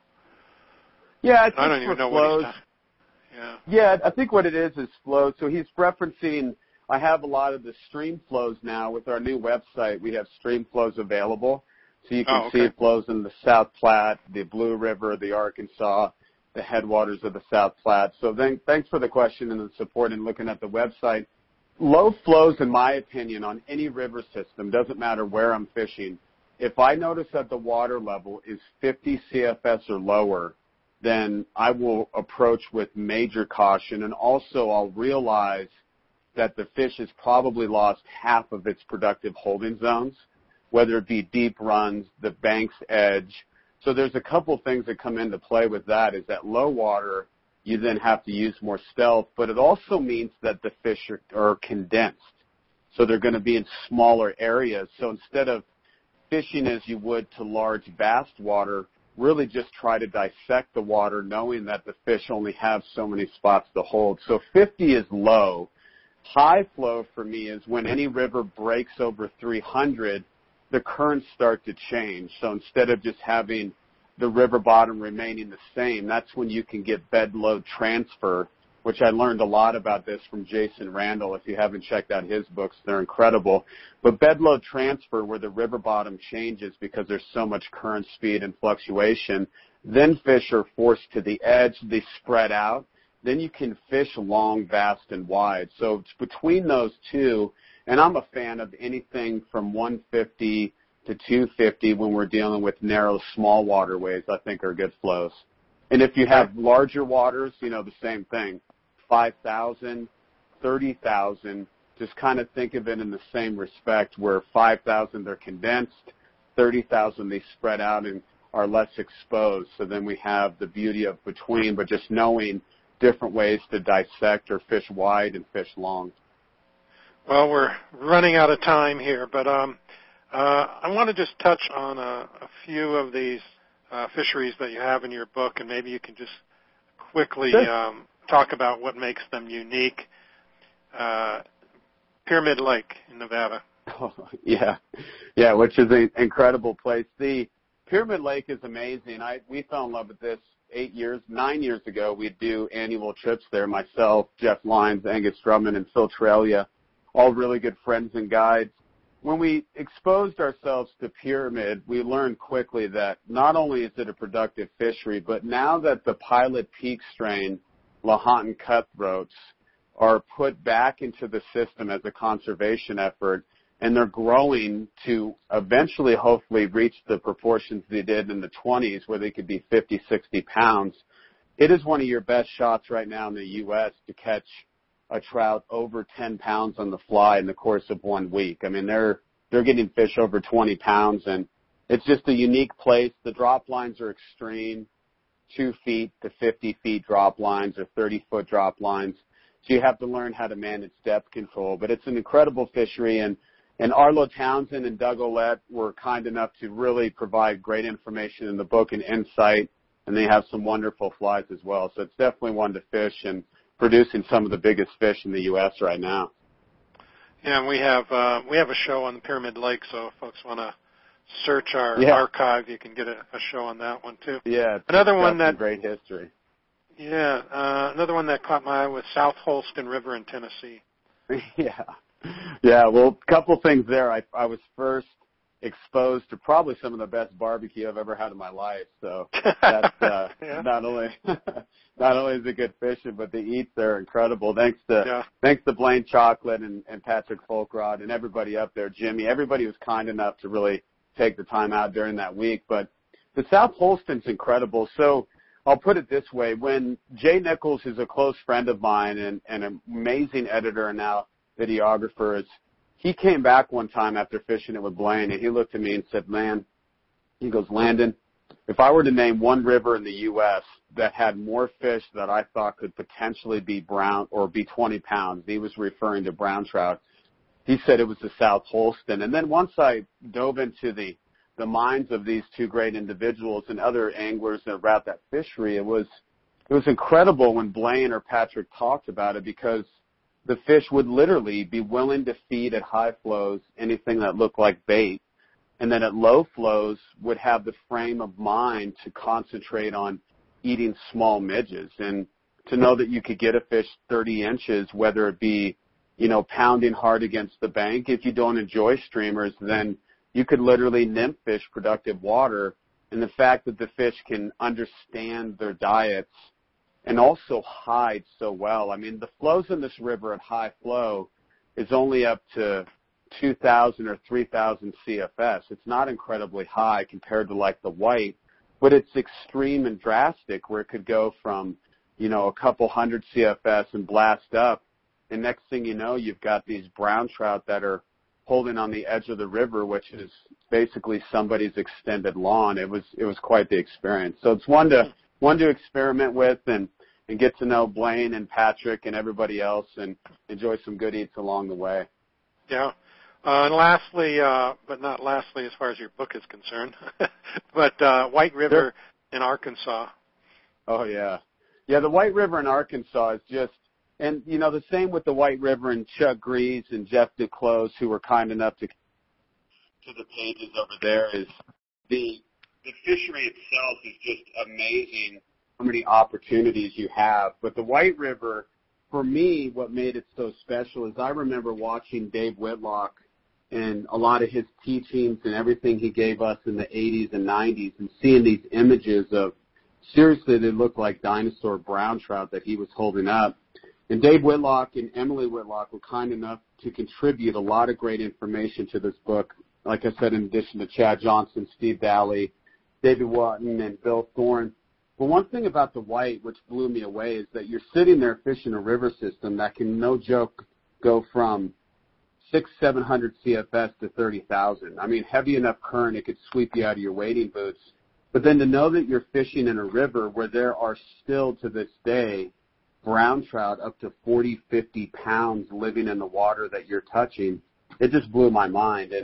Yeah, I, think I don't even know flows, what he's talking. Yeah. Yeah, I think what it is is flow. So he's referencing, I have a lot of the stream flows now. With our new website, we have stream flows available. So you can oh, okay. see it flows in the South Platte, the Blue River, the Arkansas, the headwaters of the South Platte. So then, thanks for the question and the support in looking at the website. Low flows, in my opinion, on any river system, doesn't matter where I'm fishing. If I notice that the water level is fifty C F S or lower, then I will approach with major caution, and also I'll realize that the fish has probably lost half of its productive holding zones, whether it be deep runs, the bank's edge. So there's a couple things that come into play with that. Is that low water, you then have to use more stealth, but it also means that the fish are, are condensed. So they're going to be in smaller areas. So instead of fishing as you would to large, vast water, really just try to dissect the water, knowing that the fish only have so many spots to hold. So fifty is low. High flow for me is when any river breaks over three hundred, the currents start to change. So instead of just having the river bottom remaining the same, that's when you can get bed load transfer, which I learned a lot about this from Jason Randall. If you haven't checked out his books, they're incredible. But bed load transfer, where the river bottom changes because there's so much current speed and fluctuation, then fish are forced to the edge, they spread out. Then you can fish long, vast, and wide. So it's between those two, and I'm a fan of anything from one fifty to two fifty when we're dealing with narrow, small waterways, I think are good flows. And if you have larger waters, you know, the same thing, five thousand, thirty thousand, just kind of think of it in the same respect, where five thousand they're condensed, thirty thousand they spread out and are less exposed. So then we have the beauty of between, but just knowing different ways to dissect or fish wide and fish long. Well, we're running out of time here, but um, Uh, I want to just touch on a, a few of these uh, fisheries that you have in your book, and maybe you can just quickly Sure. um, talk about what makes them unique. Uh, Pyramid Lake in Nevada. Oh, yeah, yeah, which is an incredible place. The Pyramid Lake is amazing. I we fell in love with this eight years, nine years ago. We'd do annual trips there. Myself, Jeff Lyons, Angus Drummond, and Phil Trelia, all really good friends and guides. When we exposed ourselves to Pyramid, we learned quickly that not only is it a productive fishery, but now that the Pilot Peak strain, Lahontan cutthroats, are put back into the system as a conservation effort, and they're growing to eventually hopefully reach the proportions they did in the twenties where they could be fifty, sixty pounds, it is one of your best shots right now in the U S to catch a trout over ten pounds on the fly in the course of one week. I mean, they're they're getting fish over twenty pounds, and it's just a unique place. The drop lines are extreme, two feet to fifty feet drop lines or thirty foot drop lines. So you have to learn how to manage depth control. But it's an incredible fishery, and, and Arlo Townsend and Doug Ouellette were kind enough to really provide great information in the book and insight, and they have some wonderful flies as well. So it's definitely one to fish and producing some of the biggest fish in the U S right now. Yeah, and we have uh, we have a show on the Pyramid Lake, so if folks want to search our yeah. archive, you can get a, a show on that one too. Yeah, it's another got one that some great history. Yeah, uh, another one that caught my eye was South Holston River in Tennessee. Yeah, yeah. Well, a couple things there. I I was first exposed to probably some of the best barbecue I've ever had in my life. So that's uh, yeah. not only not only is it good fishing, but the eats there are incredible. Thanks to yeah. thanks to Blaine Chocolate and, and Patrick Folkrod and everybody up there, Jimmy. Everybody was kind enough to really take the time out during that week. But the South Holston's incredible. So I'll put it this way. When Jay Nichols, who's a close friend of mine and, and an amazing editor and now videographer, is he came back one time after fishing it with Blaine, and he looked at me and said, man, he goes, Landon, if I were to name one river in the U S that had more fish that I thought could potentially be brown or be twenty pounds, he was referring to brown trout, he said it was the South Holston. And then once I dove into the the minds of these two great individuals and other anglers about that fishery, it was it was incredible when Blaine or Patrick talked about it, because the fish would literally be willing to feed at high flows anything that looked like bait, and then at low flows would have the frame of mind to concentrate on eating small midges. And to know that you could get a fish thirty inches, whether it be, you know, pounding hard against the bank, if you don't enjoy streamers, then you could literally nymph fish productive water. And the fact that the fish can understand their diets and also hide so well. I mean, the flows in this river at high flow is only up to two thousand or three thousand C F S. It's not incredibly high compared to like the white, but it's extreme and drastic where it could go from, you know, a couple hundred C F S and blast up. And next thing you know, you've got these brown trout that are holding on the edge of the river, which is basically somebody's extended lawn. It was it was quite the experience. So it's one to one to experiment with and, and get to know Blaine and Patrick and everybody else and enjoy some good eats along the way. Yeah. Uh, and lastly, uh, but not lastly as far as your book is concerned, but uh, White River sure. in Arkansas. Oh, yeah. Yeah, the White River in Arkansas is just, and, you know, the same with the White River and Chuck Grease and Jeff Duclos, who were kind enough to to the pages over there, is the the fishery itself is just amazing how many opportunities you have. But the White River, for me, what made it so special is I remember watching Dave Whitlock and a lot of his teachings and everything he gave us in the eighties and nineties and seeing these images of, seriously, they looked like dinosaur brown trout that he was holding up. And Dave Whitlock and Emily Whitlock were kind enough to contribute a lot of great information to this book. Like I said, in addition to Chad Johnson, Steve Daly, David Watton, and Bill Thorne. But one thing about the white, which blew me away, is that you're sitting there fishing a river system that can, no joke, go from six, seven hundred C F S to thirty thousand. I mean, heavy enough current, it could sweep you out of your wading boots. But then to know that you're fishing in a river where there are still, to this day, brown trout up to forty, fifty pounds living in the water that you're touching, it just blew my mind. And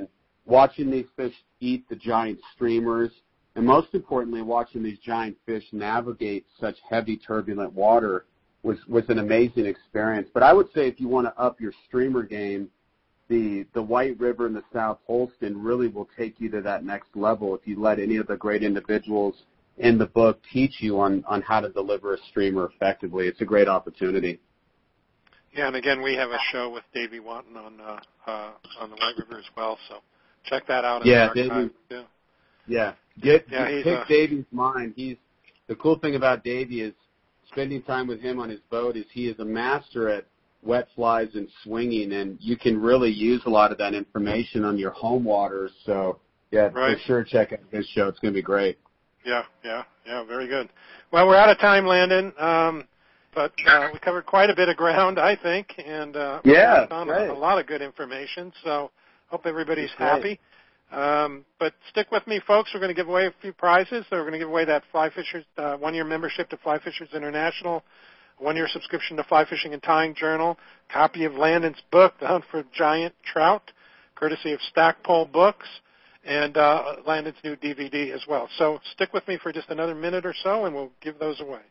watching these fish eat the giant streamers, and most importantly, watching these giant fish navigate such heavy, turbulent water was, was an amazing experience. But I would say if you want to up your streamer game, the, the White River and the South Holston really will take you to that next level if you let any of the great individuals in the book teach you on, on how to deliver a streamer effectively. It's a great opportunity. Yeah, and again, we have a show with Davey Wanton on uh, uh, on the White River as well, so check that out in yeah, the archive Davey, too. Yeah, get, yeah, get he's pick a, Davey's mind. He's the cool thing about Davey is spending time with him on his boat is he is a master at wet flies and swinging, and you can really use a lot of that information on your home waters. So yeah, right. for sure, check out his show. It's going to be great. Yeah, yeah, yeah, very good. Well, we're out of time, Landon. Um, But uh, we covered quite a bit of ground, I think, and uh, yeah, found a, a lot of good information. So hope everybody's happy. Um, but stick with me, folks. We're going to give away a few prizes. So we're going to give away that Fly Fishers uh, one-year membership to Fly Fishers International, a one-year subscription to Fly Fishing and Tying Journal, copy of Landon's book, The Hunt for Giant Trout, courtesy of Stackpole Books, and uh, Landon's new D V D as well. So stick with me for just another minute or so, and we'll give those away.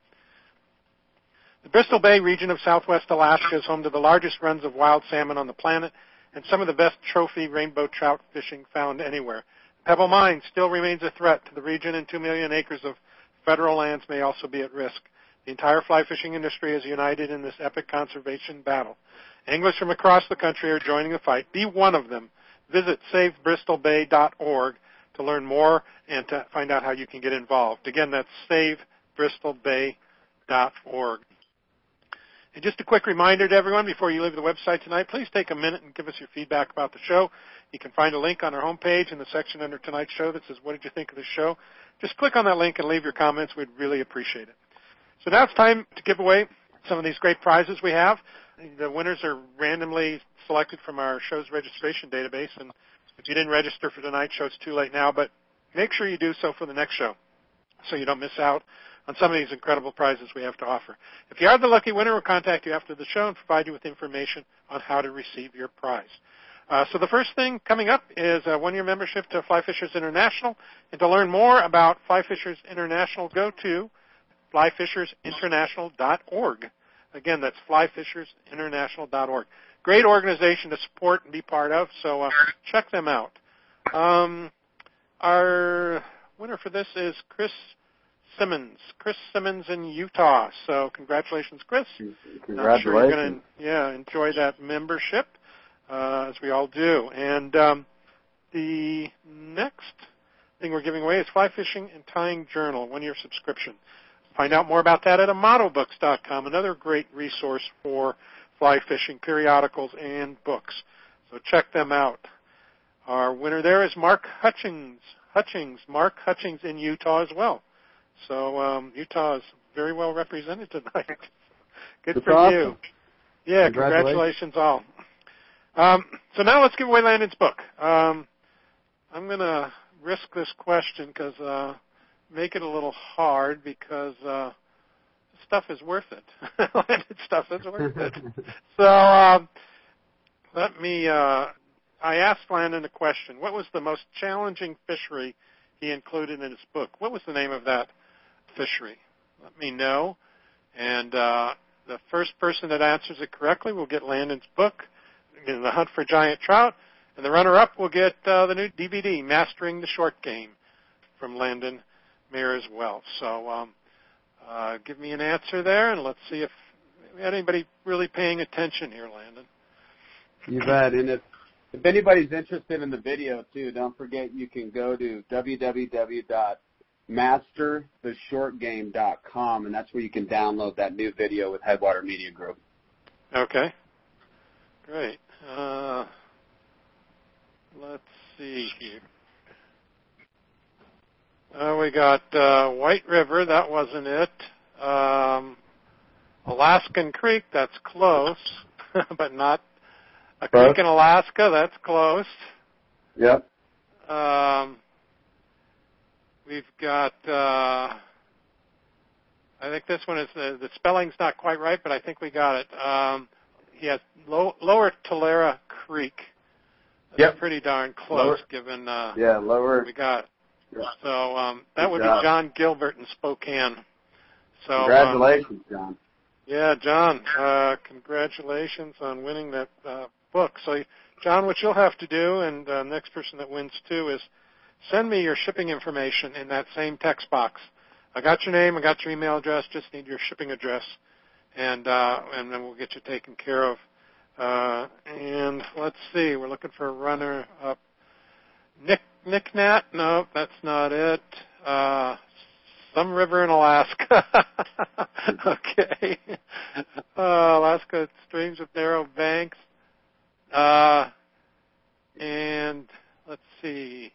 The Bristol Bay region of southwest Alaska is home to the largest runs of wild salmon on the planet and some of the best trophy rainbow trout fishing found anywhere. Pebble Mine still remains a threat to the region, and two million acres of federal lands may also be at risk. The entire fly fishing industry is united in this epic conservation battle. Anglers from across the country are joining the fight. Be one of them. Visit save bristol bay dot org to learn more and to find out how you can get involved. Again, that's save bristol bay dot org. And just a quick reminder to everyone before you leave the website tonight, please take a minute and give us your feedback about the show. You can find a link on our homepage in the section under tonight's show that says, what did you think of the show? Just click on that link and leave your comments. We'd really appreciate it. So now it's time to give away some of these great prizes we have. The winners are randomly selected from our show's registration database. And if you didn't register for tonight's show, it's too late now. But make sure you do so for the next show so you don't miss out on some of these incredible prizes we have to offer. If you are the lucky winner, we'll contact you after the show and provide you with information on how to receive your prize. Uh, so the first thing coming up is a one-year membership to Fly Fishers International. And to learn more about Fly Fishers International, go to fly fishers international dot org. Again, that's fly fishers international dot org. Great organization to support and be part of, so uh, check them out. Um, our winner for this is Chris Simmons. Chris Simmons in Utah. So congratulations, Chris. Congratulations. I'm sure you're going to yeah, enjoy that membership, uh, as we all do. And um, the next thing we're giving away is Fly Fishing and Tying Journal, one-year subscription. Find out more about that at amado books dot com, another great resource for fly fishing periodicals and books. So check them out. Our winner there is Mark Hutchings. Hutchings, Mark Hutchings in Utah as well. So um, Utah is very well represented tonight. Good That's for awesome. you. Yeah, congratulations, congratulations all. Um, so now let's give away Landon's book. Um, I'm going to risk this question because uh, make it a little hard because uh, stuff is worth it. Landon's stuff is worth it. So um, let me. Uh, I asked Landon a question. What was the most challenging fishery he included in his book? What was the name of that fishery? Let me know. And uh, the first person that answers it correctly will get Landon's book, in The Hunt for Giant Trout, and the runner-up will get uh, the new D V D, Mastering the Short Game, from Landon Mayer as well. So um, uh, give me an answer there, and let's see if we had anybody really paying attention here, Landon. You bet. And if, if anybody's interested in the video, too, don't forget you can go to w w w dot master the short game dot com, and that's where you can download that new video with Headwater Media Group. Okay. Great. Uh, let's see here. Uh, we got uh, White River. That wasn't it. Um, Alaskan Creek. That's close, but not a Close. creek in Alaska. That's close. Yep. Um, we've got. Uh, I think this one is the, the spelling's not quite right, but I think we got it. Um, Yes, low, Lower Tulare Creek. That's yep. pretty darn close, lower. given uh, yeah, lower. what we got. Yeah. So um, that Good would job. be John Gilbert in Spokane. So congratulations, um, John. Yeah, John, uh, congratulations on winning that uh, book. So, John, what you'll have to do, and the uh, next person that wins too, is send me your shipping information in that same text box. I got your name, I got your email address, just need your shipping address, and uh, and then we'll get you taken care of. Uh, and let's see, we're looking for a runner up. Nick, Nick Nat? No, that's not it. Uh, some river in Alaska. Okay. Uh, Alaska streams with narrow banks. Uh, and let's see.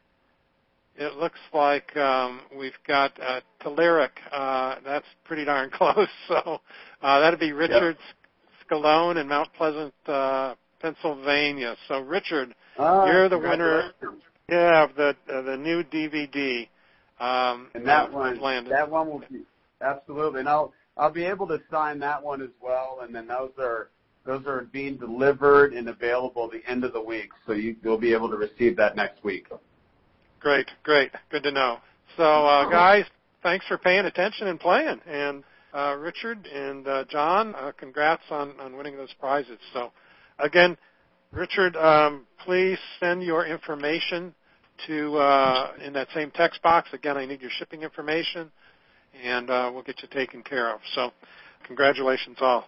It looks like um, we've got uh, Telerik. Uh, that's pretty darn close. So uh, that'd be Richard yep. Scalone in Mount Pleasant, uh, Pennsylvania. So Richard, oh, you're the winner. Yeah, of the uh, the new D V D. Um, and that uh, one, landed. that one will be absolutely. And I'll I'll be able to sign that one as well. And then those are those are being delivered and available at the end of the week. So you, you'll be able to receive that next week. Great, great, good to know. So, uh, guys, thanks for paying attention and playing. And uh, Richard and uh, John, uh, congrats on, on winning those prizes. So, again, Richard, um, please send your information to uh, in that same text box. Again, I need your shipping information, and uh, we'll get you taken care of. So, congratulations all.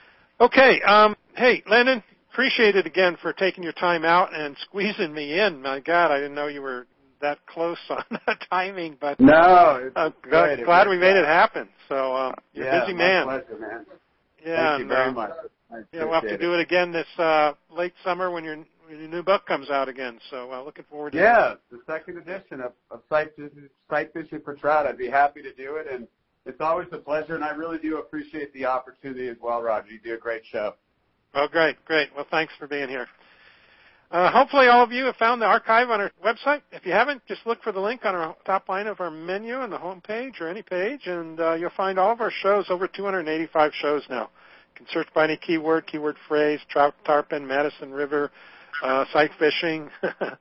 Okay, um, hey, Landon, appreciate it again for taking your time out and squeezing me in. My God, I didn't know you were that close on timing, but no, it's uh, great. glad it we made it happen. So uh, you're yeah, a busy my man. Pleasure, man. Yeah, Thank and, you very uh, much. Yeah, we'll have to it. do it again this uh, late summer when your, when your new book comes out again. So uh, looking forward to it. Yeah, the second edition of, of Sight, Sight Fishing for Trout. I'd be happy to do it, and it's always a pleasure, and I really do appreciate the opportunity as well, Roger. You do a great show. Oh, great, great. Well, thanks for being here. Uh, hopefully all of you have found the archive on our website. If you haven't, just look for the link on our top line of our menu on the home page or any page, and uh, you'll find all of our shows, over two hundred eighty-five shows now. You can search by any keyword, keyword phrase, trout, tarpon, Madison River, uh, sight fishing,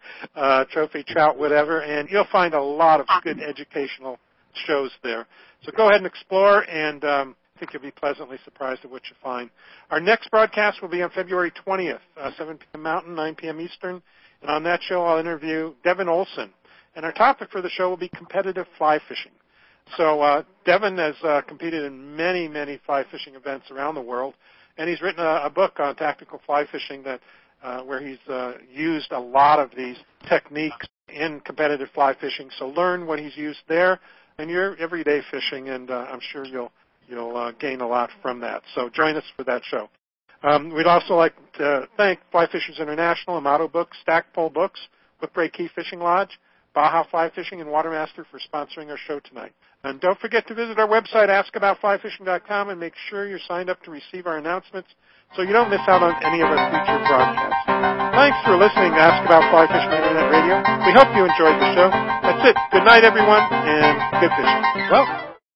uh, trophy trout, whatever, and you'll find a lot of good educational shows there. So go ahead and explore, and um, I think you'll be pleasantly surprised at what you find. Our next broadcast will be on February twentieth, uh, seven p.m. Mountain, nine p.m. Eastern. And on that show, I'll interview Devin Olson. And our topic for the show will be competitive fly fishing. So uh, Devin has uh, competed in many, many fly fishing events around the world. And he's written a, a book on tactical fly fishing that uh, where he's uh, used a lot of these techniques in competitive fly fishing. So learn what he's used there in your everyday fishing, and uh, I'm sure you'll You'll uh, gain a lot from that. So join us for that show. Um, we'd also like to thank Fly Fishers International, Amato Books, Stackpole Books, Whipray Key Fishing Lodge, Baja Fly Fishing, and Watermaster for sponsoring our show tonight. And don't forget to visit our website, ask about fly fishing dot com, and make sure you're signed up to receive our announcements so you don't miss out on any of our future broadcasts. Thanks for listening to Ask About Fly Fishing Internet Radio. We hope you enjoyed the show. That's it. Good night, everyone, and good fishing. Well.